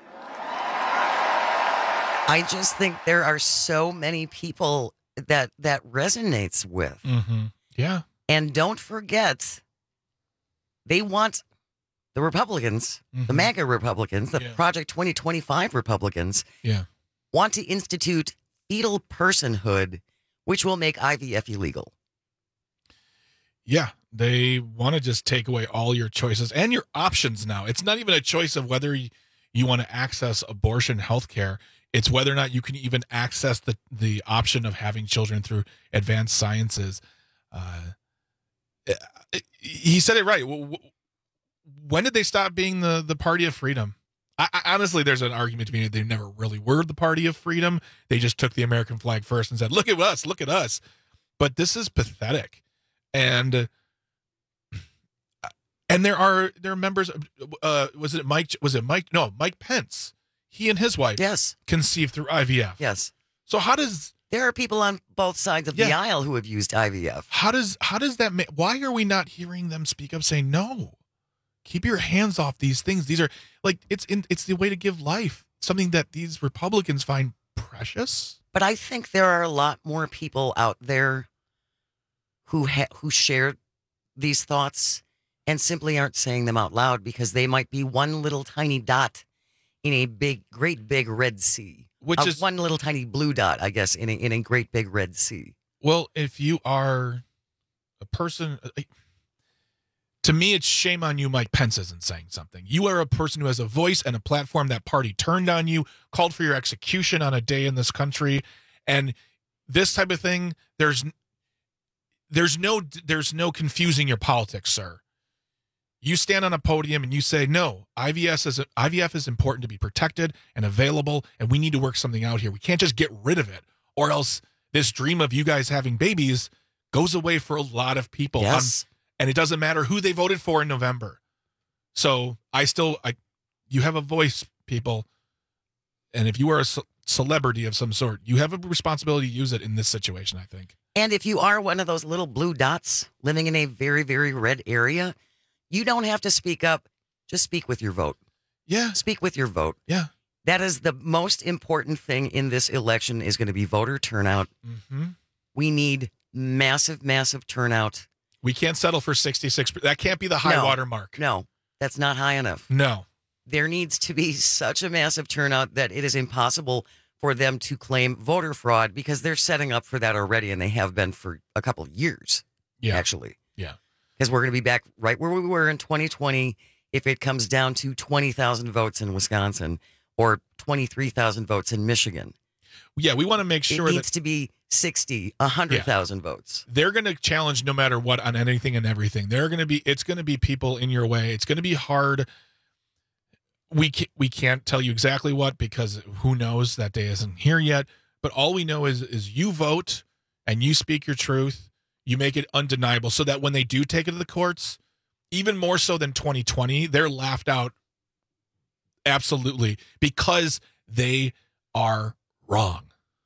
Speaker 16: I just think there are so many people that resonates with.
Speaker 19: Mm-hmm. Yeah.
Speaker 16: And don't forget, they want the Republicans, the MAGA Republicans, the Project 2025 Republicans, want to institute fetal personhood, which will make IVF illegal.
Speaker 19: Yeah, they want to just take away all your choices and your options now. It's not even a choice of whether you want to access abortion health care. It's whether or not you can even access the option of having children through advanced sciences. He said it right. When did they stop being the party of freedom? I honestly, there's an argument to be made they never really were the party of freedom. They just took the American flag first and said, look at us, look at us. But this is pathetic. And there are members of, Mike Pence. He and his wife conceived through IVF.
Speaker 16: Yes.
Speaker 19: So how does
Speaker 16: there are people on both sides of the aisle who have used IVF.
Speaker 19: How does that make, why are we not hearing them speak up saying no? Keep your hands off these things. These are like it's the way to give life. Something that these Republicans find precious.
Speaker 16: But I think there are a lot more people out there who share these thoughts and simply aren't saying them out loud because they might be one little tiny dot in a great big red sea.
Speaker 19: Which is
Speaker 16: one little tiny blue dot, I guess, in a great big red sea.
Speaker 19: Well, if you are a person, to me, it's shame on you. Mike Pence isn't saying something. You are a person who has a voice and a platform. That party turned on you, called for your execution on a day in this country, and this type of thing. There's no confusing your politics, sir. You stand on a podium and you say, no, IVF is important to be protected and available, and we need to work something out here. We can't just get rid of it, or else this dream of you guys having babies goes away for a lot of people.
Speaker 16: Yes.
Speaker 19: And it doesn't matter who they voted for in November. So you have a voice, people. And if you are a celebrity of some sort, you have a responsibility to use it in this situation, I think.
Speaker 16: And if you are one of those little blue dots living in a very, very red area, you don't have to speak up. Just speak with your vote.
Speaker 19: Yeah.
Speaker 16: Speak with your vote.
Speaker 19: Yeah.
Speaker 16: That is the most important thing in this election is going to be voter turnout.
Speaker 19: Mm-hmm.
Speaker 16: We need massive, massive turnout.
Speaker 19: We can't settle for 66%. That can't be the high water mark.
Speaker 16: No, that's not high enough.
Speaker 19: No.
Speaker 16: There needs to be such a massive turnout that it is impossible for them to claim voter fraud because they're setting up for that already, and they have been for a couple of years, actually.
Speaker 19: Yeah.
Speaker 16: Because we're going to be back right where we were in 2020 if it comes down to 20,000 votes in Wisconsin or 23,000 votes in Michigan.
Speaker 19: Yeah, we want to make sure
Speaker 16: it needs to be 60, 100,000 votes.
Speaker 19: They're going to challenge no matter what on anything and everything. It's going to be people in your way. It's going to be hard. We can't tell you exactly what because who knows, that day isn't here yet. But all we know is you vote and you speak your truth. You make it undeniable so that when they do take it to the courts, even more so than 2020, they're laughed out. Absolutely. Because they are wrong.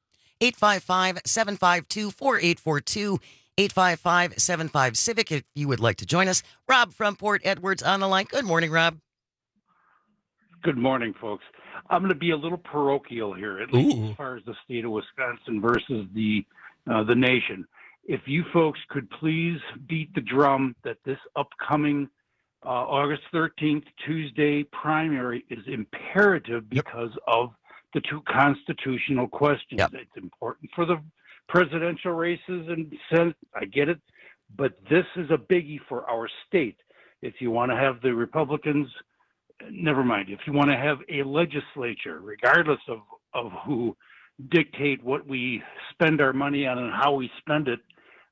Speaker 16: 855-752-4842, 855-75-CIVIC if you would like to join us. Rob from Port Edwards on the line. Good morning, Rob.
Speaker 4: Good morning, folks. I'm going to be a little parochial here, at least as far as the state of Wisconsin versus the nation. if you folks could please beat the drum that this upcoming August 13th, Tuesday primary is imperative because of the two constitutional questions. It's important for the presidential races and Senate. I get it. But this is a biggie for our state. If you want to have the Republicans, never mind. If you want to have a legislature, regardless of who dictate what we spend our money on and how we spend it,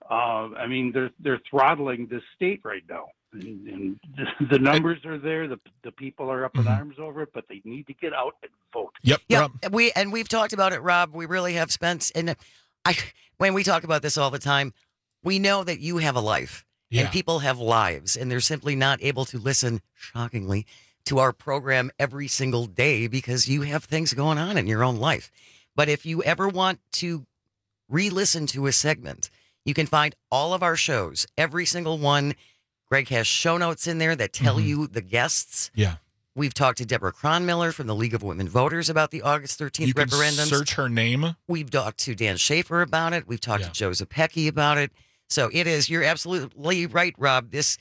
Speaker 4: I mean, they're throttling this state right now. And the numbers are there. The people are up in arms over it, but they need to get out and vote.
Speaker 16: We've talked about it, Rob. We really have spent, and when we talk about this all the time, we know that you have a life and people have lives, and they're simply not able to listen, shockingly, to our program every single day because you have things going on in your own life. But if you ever want to re-listen to a segment, you can find all of our shows, every single one. Greg has show notes in there that tell you the guests.
Speaker 19: Yeah.
Speaker 16: We've talked to Deborah Cronmiller from the League of Women Voters about the August 13th referendum.
Speaker 19: Search her name.
Speaker 16: We've talked to Dan Schaefer about it. We've talked to Joe Zepecki about it. So it is, you're absolutely right, Rob. This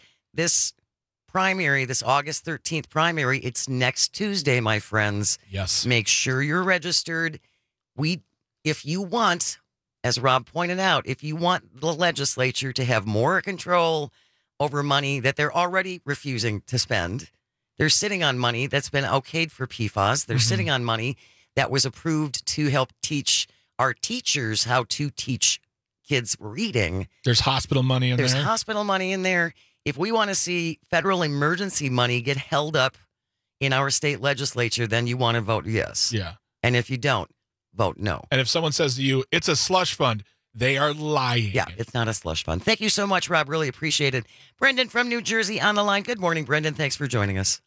Speaker 16: primary, this August 13th primary, it's next Tuesday, my friends.
Speaker 19: Yes.
Speaker 16: Make sure you're registered. If you want, as Rob pointed out, if you want the legislature to have more control over money that they're already refusing to spend, they're sitting on money that's been okayed for PFAS. They're sitting on money that was approved to help teach our teachers how to teach kids reading.
Speaker 19: There's hospital money in there.
Speaker 16: There's hospital money in there. If we want to see federal emergency money get held up in our state legislature, then you want to vote yes.
Speaker 19: Yeah.
Speaker 16: And if you don't, vote no.
Speaker 19: And if someone says to you, it's a slush fund, they are lying.
Speaker 16: Yeah, it's not a slush fund. Thank you so much, Rob. Really appreciate it. Brendan from New Jersey on the line. Good morning, Brendan. Thanks for joining us.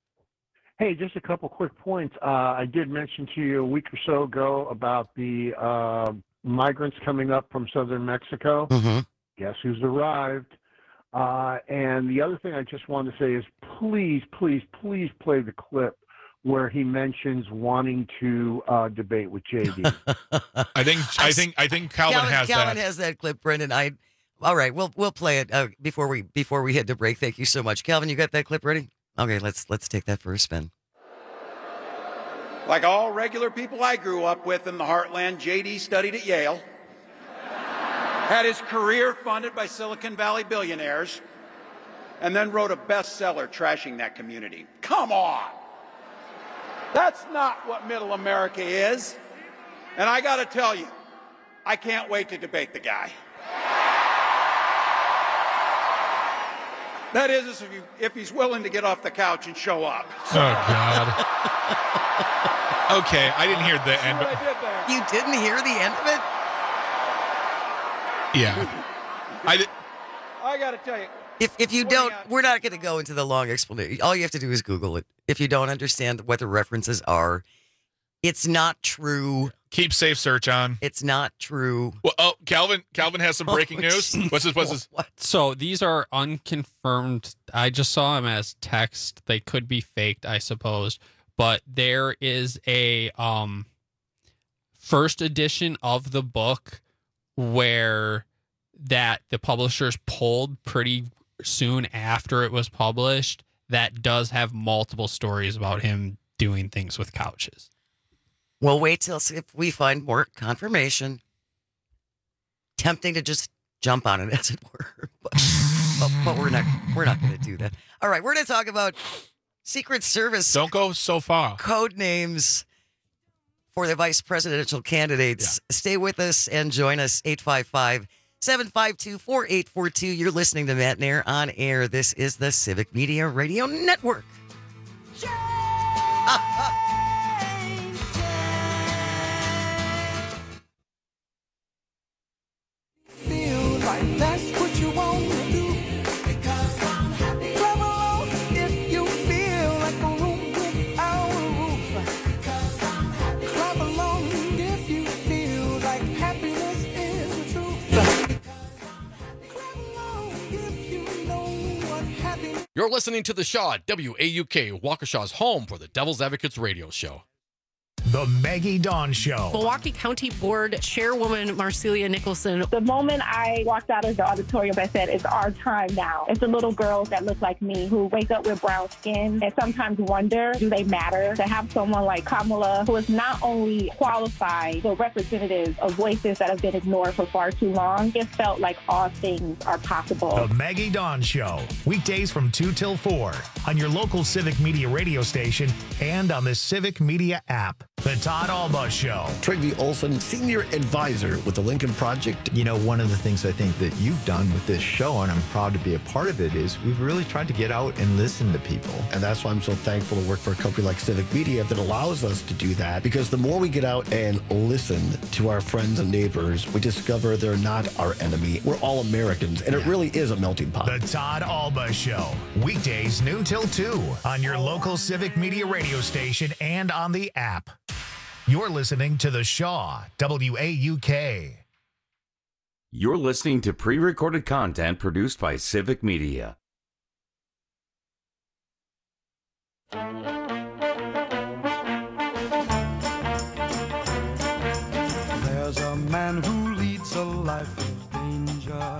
Speaker 5: Hey, just a couple quick points. I did mention to you a week or so ago about the migrants coming up from southern Mexico. Guess who's arrived? And the other thing I just wanted to say is please, please, please play the clip where he mentions wanting to debate with JD.
Speaker 19: I think Calvin has that.
Speaker 16: Calvin has that clip, Brendan. All right, we'll play it before we hit the break. Thank you so much, Calvin. You got that clip ready? Okay, let's take that for a spin.
Speaker 6: Like all regular people I grew up with in the heartland, JD studied at Yale, had his career funded by Silicon Valley billionaires, and then wrote a bestseller trashing that community. Come on! That's not what middle America is. And I got to tell you, I can't wait to debate the guy. That is, if he's willing to get off the couch and show up.
Speaker 19: Oh, God. Okay, I didn't hear the end.
Speaker 16: You didn't hear the end of it?
Speaker 19: Yeah.
Speaker 6: I got to tell you.
Speaker 16: If you don't, we're not going to go into the long explanation. All you have to do is Google it. If you don't understand what the references are, it's not true.
Speaker 19: Keep safe search on.
Speaker 16: It's not true.
Speaker 19: Well, Calvin has some breaking news. What's this?
Speaker 20: So these are unconfirmed. I just saw them as text. They could be faked, I suppose. But there is a first edition of the book where that the publishers pulled pretty soon after it was published that does have multiple stories about him doing things with couches.
Speaker 16: We'll wait till see if we find more confirmation. Tempting to just jump on it, as it were, but we're not going to do that. All right, we're going to talk about Secret Service.
Speaker 19: Don't go so far.
Speaker 16: Code names for the vice presidential candidates. Yeah. Stay with us and join us. 855-752-4842. You're listening to Matt Nair on air. This is the Civic Media Radio Network.
Speaker 22: That's what you want to do. Because I'm happy. Clap along if you feel like a room without a roof. Because I'm happy. Clap along if you feel like happiness is the truth. Clap along if you know what happiness.
Speaker 10: You're listening to The Shaw, WAUK, Waukesha's home for the Devil's Advocates radio show.
Speaker 9: The Maggie Dawn Show.
Speaker 2: Milwaukee County Board Chairwoman Marcelia Nicholson.
Speaker 11: The moment I walked out of the auditorium, I said, it's our time now. It's the little girls that look like me who wake up with brown skin and sometimes wonder, do they matter? To have someone like Kamala, who is not only qualified, but representative of voices that have been ignored for far too long, it felt like all things are possible.
Speaker 9: The Maggie Dawn Show. Weekdays from 2 till 4 on your local Civic Media radio station and on the Civic Media app. The Todd Alba Show.
Speaker 12: Trygve Olson, Senior Advisor with the Lincoln Project.
Speaker 13: You know, one of the things I think that you've done with this show, and I'm proud to be a part of it, is we've really tried to get out and listen to people.
Speaker 12: And that's why I'm so thankful to work for a company like Civic Media that allows us to do that. Because the more we get out and listen to our friends and neighbors, we discover they're not our enemy. We're all Americans, and it really is a melting pot.
Speaker 9: The Todd Alba Show. Weekdays noon till 2 on your local Civic Media radio station and on the app. You're listening to The Shaw, WAUK.
Speaker 18: You're listening to pre-recorded content produced by Civic Media.
Speaker 22: There's a man who leads a life of danger.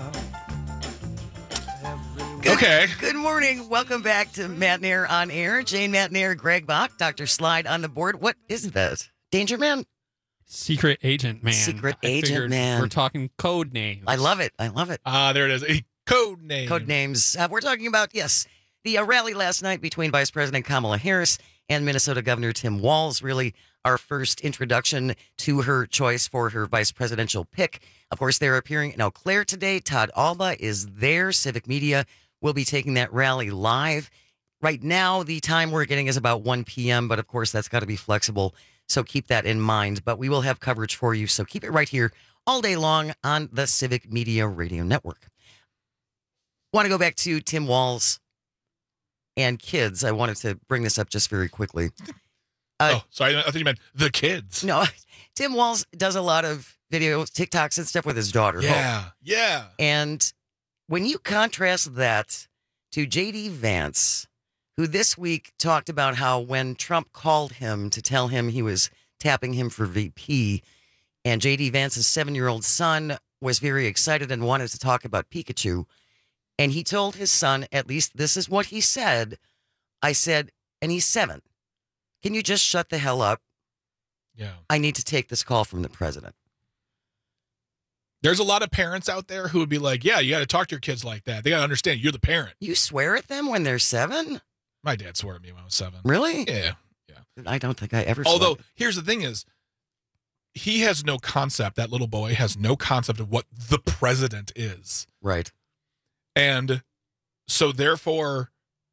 Speaker 16: Good morning. Welcome back to Matt Nair on Air. Jane Matt Nair, Greg Bach, Dr. Slide on the board. What is this? Danger Man?
Speaker 20: Secret Agent Man.
Speaker 16: Secret
Speaker 20: I
Speaker 16: Agent
Speaker 20: figured
Speaker 16: Man.
Speaker 20: We're talking code names.
Speaker 16: I love it. I love it.
Speaker 19: There it is. A code name.
Speaker 16: Code names. We're talking about, yes, the rally last night between Vice President Kamala Harris and Minnesota Governor Tim Walz. Really our first introduction to her choice for her vice presidential pick. Of course, they're appearing in Eau Claire today. Todd Alba is there. Civic Media will be taking that rally live. Right now, the time we're getting is about 1 p.m., but of course, that's got to be flexible. So keep that in mind. But we will have coverage for you. So keep it right here all day long on the Civic Media Radio Network. Want to go back to Tim Walz and kids. I wanted to bring this up just very quickly.
Speaker 19: Sorry. I thought you meant the kids.
Speaker 16: No, Tim Walz does a lot of videos, TikToks and stuff with his daughter.
Speaker 19: Yeah.
Speaker 16: And when you contrast that to J.D. Vance, who this week talked about how when Trump called him to tell him he was tapping him for VP, and J.D. Vance's 7-year-old son was very excited and wanted to talk about Pikachu, and he told his son, at least this is what he said, I said, and he's 7, can you just shut the hell up?
Speaker 19: Yeah.
Speaker 16: I need to take this call from the president.
Speaker 19: There's a lot of parents out there who would be like, yeah, you got to talk to your kids like that. They got to understand you're the parent.
Speaker 16: You swear at them when they're 7?
Speaker 19: My dad swore at me when I was 7.
Speaker 16: Really?
Speaker 19: Yeah.
Speaker 16: I don't think I ever
Speaker 19: Although,
Speaker 16: swore.
Speaker 19: here's the thing is, he has no concept, that little boy has no concept of what the president is.
Speaker 16: Right.
Speaker 19: And so, therefore,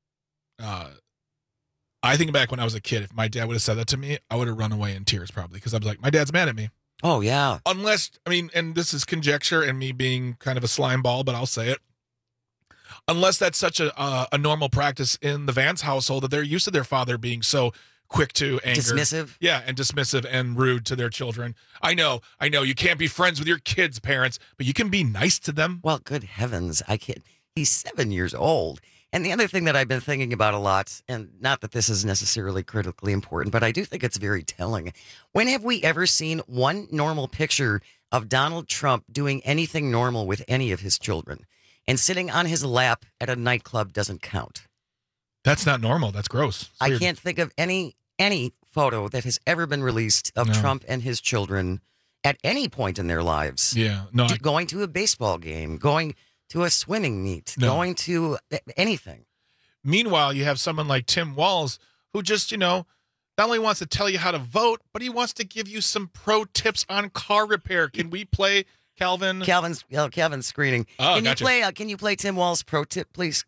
Speaker 19: I think back when I was a kid, if my dad would have said that to me, I would have run away in tears probably, because I was like, my dad's mad at me.
Speaker 16: Oh, yeah.
Speaker 19: Unless, I mean, and this is conjecture and me being kind of a slime ball, but I'll say it. Unless that's such a normal practice in the Vance household that they're used to their father being so quick to anger.
Speaker 16: Dismissive?
Speaker 19: Yeah, and dismissive and rude to their children. I know. You can't be friends with your kids' parents, but you can be nice to them.
Speaker 16: Well, good heavens. I can't. He's 7 years old. And the other thing that I've been thinking about a lot, and not that this is necessarily critically important, but I do think it's very telling. When have we ever seen one normal picture of Donald Trump doing anything normal with any of his children? And sitting on his lap at a nightclub doesn't count.
Speaker 19: That's not normal. That's gross.
Speaker 16: I can't think of any photo that has ever been released of Trump and his children at any point in their lives.
Speaker 19: Yeah. No.
Speaker 16: Going to a baseball game, going to a swimming meet, going to anything.
Speaker 19: Meanwhile, you have someone like Tim Walz who just, not only wants to tell you how to vote, but he wants to give you some pro tips on car repair. Can we play Calvin's
Speaker 16: screening?
Speaker 19: Oh,
Speaker 16: Can you play Tim Walz pro tip, please?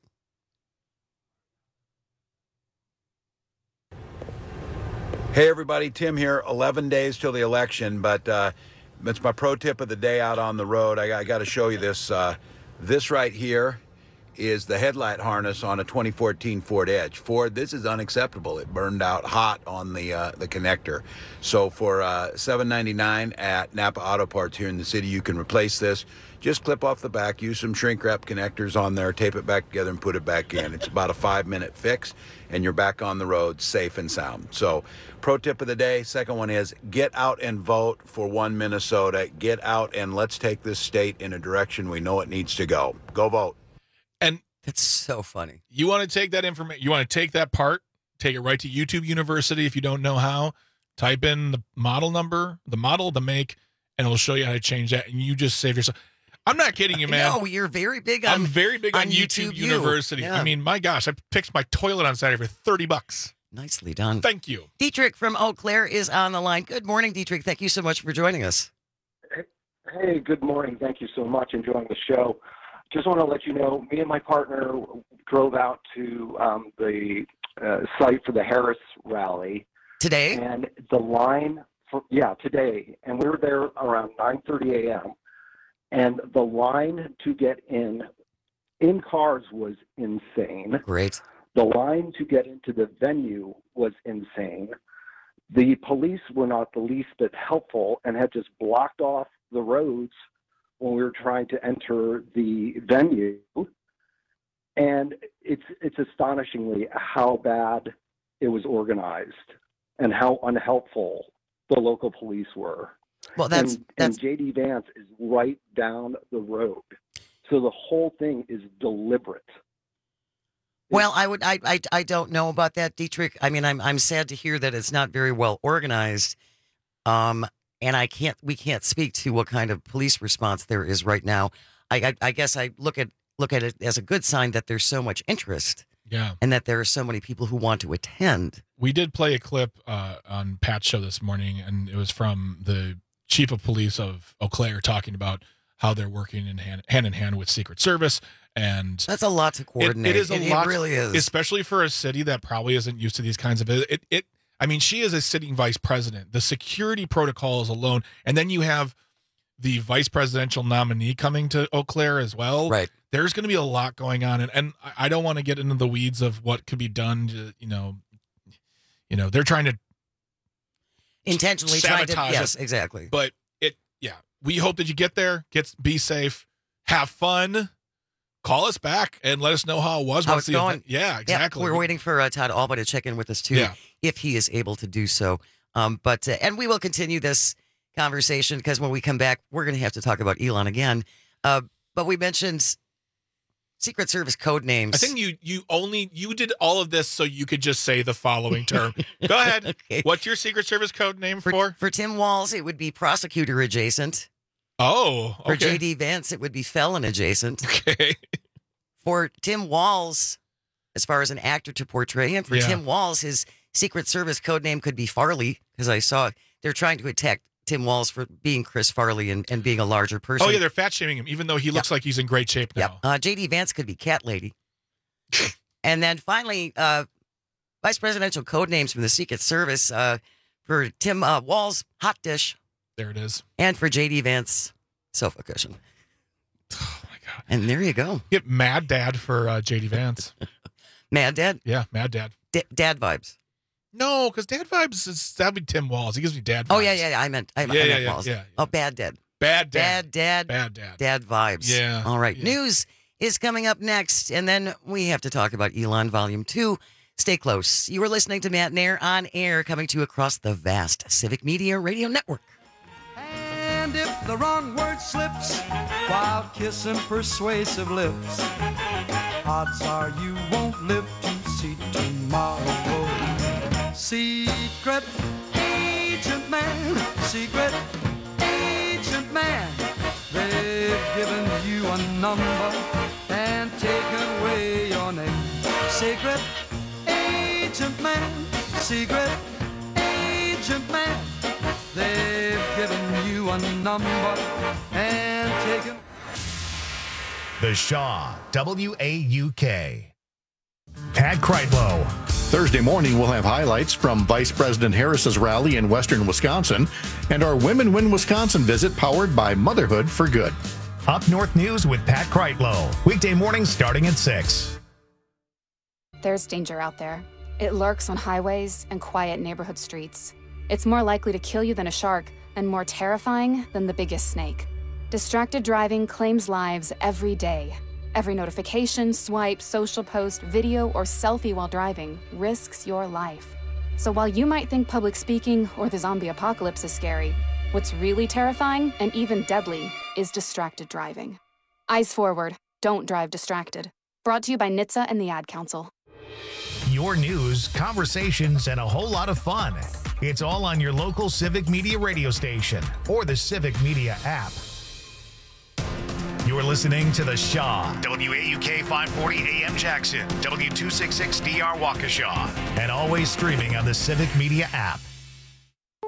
Speaker 14: Hey everybody, Tim here. 11 days till the election, but it's my pro tip of the day out on the road. I got to show you this. This right here is the headlight harness on a 2014 Ford Edge. Ford, this is unacceptable. It burned out hot on the connector. So for $7.99 at Napa Auto Parts here in the city, you can replace this. Just clip off the back, use some shrink wrap connectors on there, tape it back together and put it back in. It's about a 5-minute fix and you're back on the road safe and sound. So pro tip of the day, second one is get out and vote for One Minnesota. Get out and let's take this state in a direction we know it needs to go. Go vote.
Speaker 19: And
Speaker 16: it's so funny.
Speaker 19: You want to take that information, you want to take that part, take it right to YouTube University if you don't know how, type in the model number, the model, the make, and it'll show you how to change that, and you just save yourself. I'm not kidding you, man.
Speaker 16: No, you're very big on.
Speaker 19: I'm very big on YouTube University.
Speaker 16: Yeah.
Speaker 19: I mean, my gosh, I fixed my toilet on Saturday for $30.
Speaker 16: Nicely done.
Speaker 19: Thank you.
Speaker 16: Dietrich from Eau Claire is on the line. Good morning, Dietrich. Thank you so much for joining us.
Speaker 1: Hey, good morning. Thank you so much. Enjoying the show. Just want to let you know, me and my partner drove out to the site for the Harris rally
Speaker 16: today,
Speaker 1: and the line today, and we were there around 9:30 a.m. and the line to get in cars was insane.
Speaker 16: Great.
Speaker 1: The line to get into the venue was insane. The police were not the least bit helpful and had just blocked off the roads when we were trying to enter the venue. And it's astonishingly how bad it was organized and how unhelpful the local police were.
Speaker 16: Well,
Speaker 1: and J.D. Vance is right down the road. So the whole thing is deliberate.
Speaker 16: Well, I don't know about that, Dietrich. I mean, I'm sad to hear that it's not very well organized. And we can't speak to what kind of police response there is right now. I guess I look at it as a good sign that there's so much interest.
Speaker 19: Yeah.
Speaker 16: And that there are so many people who want to attend.
Speaker 19: We did play a clip on Pat's show this morning, and it was from the chief of police of Eau Claire talking about how they're working hand in hand with Secret Service. And
Speaker 16: that's a lot to coordinate.
Speaker 19: It is a lot.
Speaker 16: It really is.
Speaker 19: Especially for a city that probably isn't used to these kinds of I mean, she is a sitting vice president. The security protocols alone, and then you have the vice presidential nominee coming to Eau Claire as well.
Speaker 16: Right.
Speaker 19: There's going to be a lot going on, and I don't want to get into the weeds of what could be done. They're trying to
Speaker 16: intentionally
Speaker 19: sabotage
Speaker 16: yes,
Speaker 19: it.
Speaker 16: Exactly.
Speaker 19: But we hope that you get there, be safe, have fun. Call us back and let us know how it was.
Speaker 16: How it's going.
Speaker 19: Yeah, exactly.
Speaker 16: Yeah, we're waiting for Todd Alba to check in with us too, if he is able to do so. But we will continue this conversation because when we come back, we're going to have to talk about Elon again. But we mentioned Secret Service code names.
Speaker 19: I think you did all of this so you could just say the following term. Go ahead.
Speaker 16: Okay.
Speaker 19: What's your Secret Service code name for?
Speaker 16: For Tim Walz, it would be prosecutor adjacent.
Speaker 19: Oh, okay.
Speaker 16: For J.D. Vance, it would be felon adjacent.
Speaker 19: Okay.
Speaker 16: For Tim Walz, as far as an actor to portray him, for Tim Walz, his Secret Service code name could be Farley, because I saw they're trying to attack Tim Walz for being Chris Farley and being a larger person.
Speaker 19: Oh, yeah, they're fat shaming him, even though he looks like he's in great shape now.
Speaker 16: Yep. J.D. Vance could be Cat Lady. And then finally, vice presidential code names from the Secret Service. For Tim Walz, Hot Dish.
Speaker 19: There it is.
Speaker 16: And for J.D. Vance, Sofa Cushion.
Speaker 19: Oh, my God.
Speaker 16: And there you go.
Speaker 19: Get Mad Dad for J.D. Vance.
Speaker 16: Mad Dad?
Speaker 19: Yeah, Mad Dad.
Speaker 16: Dad vibes.
Speaker 19: No, because Dad vibes, that'd be Tim Walz. He gives me dad vibes.
Speaker 16: Oh, yeah. I meant Walz.
Speaker 19: Yeah.
Speaker 16: Oh, Bad Dad.
Speaker 19: Bad Dad.
Speaker 16: Bad vibes.
Speaker 19: Yeah.
Speaker 16: All right.
Speaker 19: Yeah.
Speaker 16: News is coming up next, and then we have to talk about Elon Volume 2. Stay close. You are listening to Matt Nair on air, coming to you across the vast Civic Media Radio Network.
Speaker 7: And if the wrong word slips while kissing persuasive lips, odds are you won't live to see tomorrow. Secret agent man, they've given you a number and taken away your name. Secret agent man, they've given you a number and taken.
Speaker 9: The Shaw, WAUK. Pat Kreitlow.
Speaker 17: Thursday morning, we'll have highlights from Vice President Harris's rally in western Wisconsin and our Women Win Wisconsin visit powered by Motherhood for Good.
Speaker 9: Up North News with Pat Kreitlow. Weekday mornings starting at 6.
Speaker 8: There's danger out there. It lurks on highways and quiet neighborhood streets. It's more likely to kill you than a shark and more terrifying than the biggest snake. Distracted driving claims lives every day. Every notification, swipe, social post, video, or selfie while driving risks your life. So while you might think public speaking or the zombie apocalypse is scary, what's really terrifying and even deadly is distracted driving. Eyes forward. Don't drive distracted. Brought to you by NHTSA and the Ad Council.
Speaker 9: Your news, conversations, and a whole lot of fun. It's all on your local Civic Media radio station or the Civic Media app. You're listening to The Shaw, WAUK 540 AM Jackson, W266DR Waukesha, and always streaming on the Civic Media app.